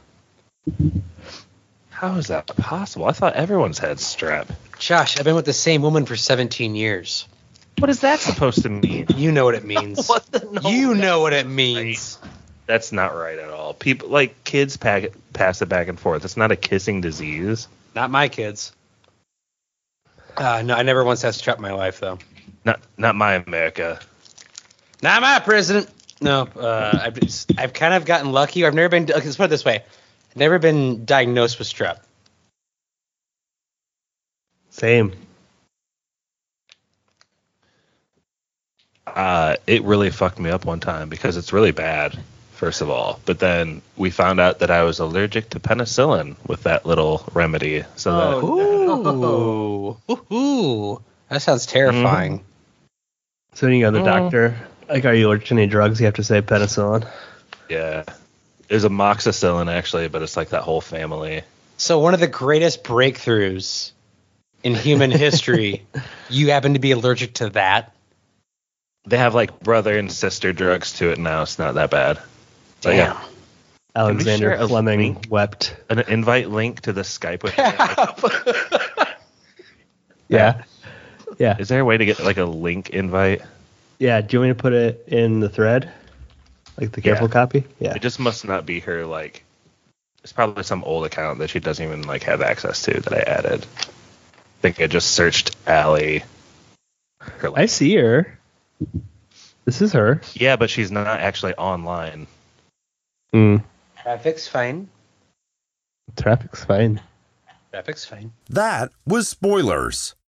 How is that possible? I thought everyone's had strep. Josh, I've been with the same woman for seventeen years. What is that supposed to mean? You know what it means. What the, no, you know what it means. That's not right at all. People like kids pack it, pass it back and forth. It's not a kissing disease. Not my kids. Uh, no, I never once had strep in my life, though. Not not my America. Not my president. No, uh, I've just, I've kind of gotten lucky. I've never been. Okay, let's put it this way: I've never been diagnosed with strep. Same. Uh, it really fucked me up one time because it's really bad, first of all. But then we found out that I was allergic to penicillin with that little remedy. So that Ooh, ooh, ooh. That sounds terrifying. Mm-hmm. So when you go to the Mm. doctor, like, are you allergic to any drugs? You have to say penicillin. yeah, there's amoxicillin actually, but it's like that whole family. So one of the greatest breakthroughs in human history, you happen to be allergic to that? They have like brother and sister drugs to it now. It's not that bad. But Damn. yeah. Alexander Can we share a Fleming link? wept. An invite link to the Skype with me. Yeah. Yeah. Is there a way to get like a link invite? Yeah. Do you want me to put it in the thread? Like the careful Yeah. copy? Yeah. It just must not be her like. It's probably some old account that she doesn't even like have access to that I added. I think I just searched Allie. Her, like, I see her. This is her. yeah, but she's not actually online. Mm. Traffic's fine. Traffic's fine. Traffic's fine. That was Spoilers.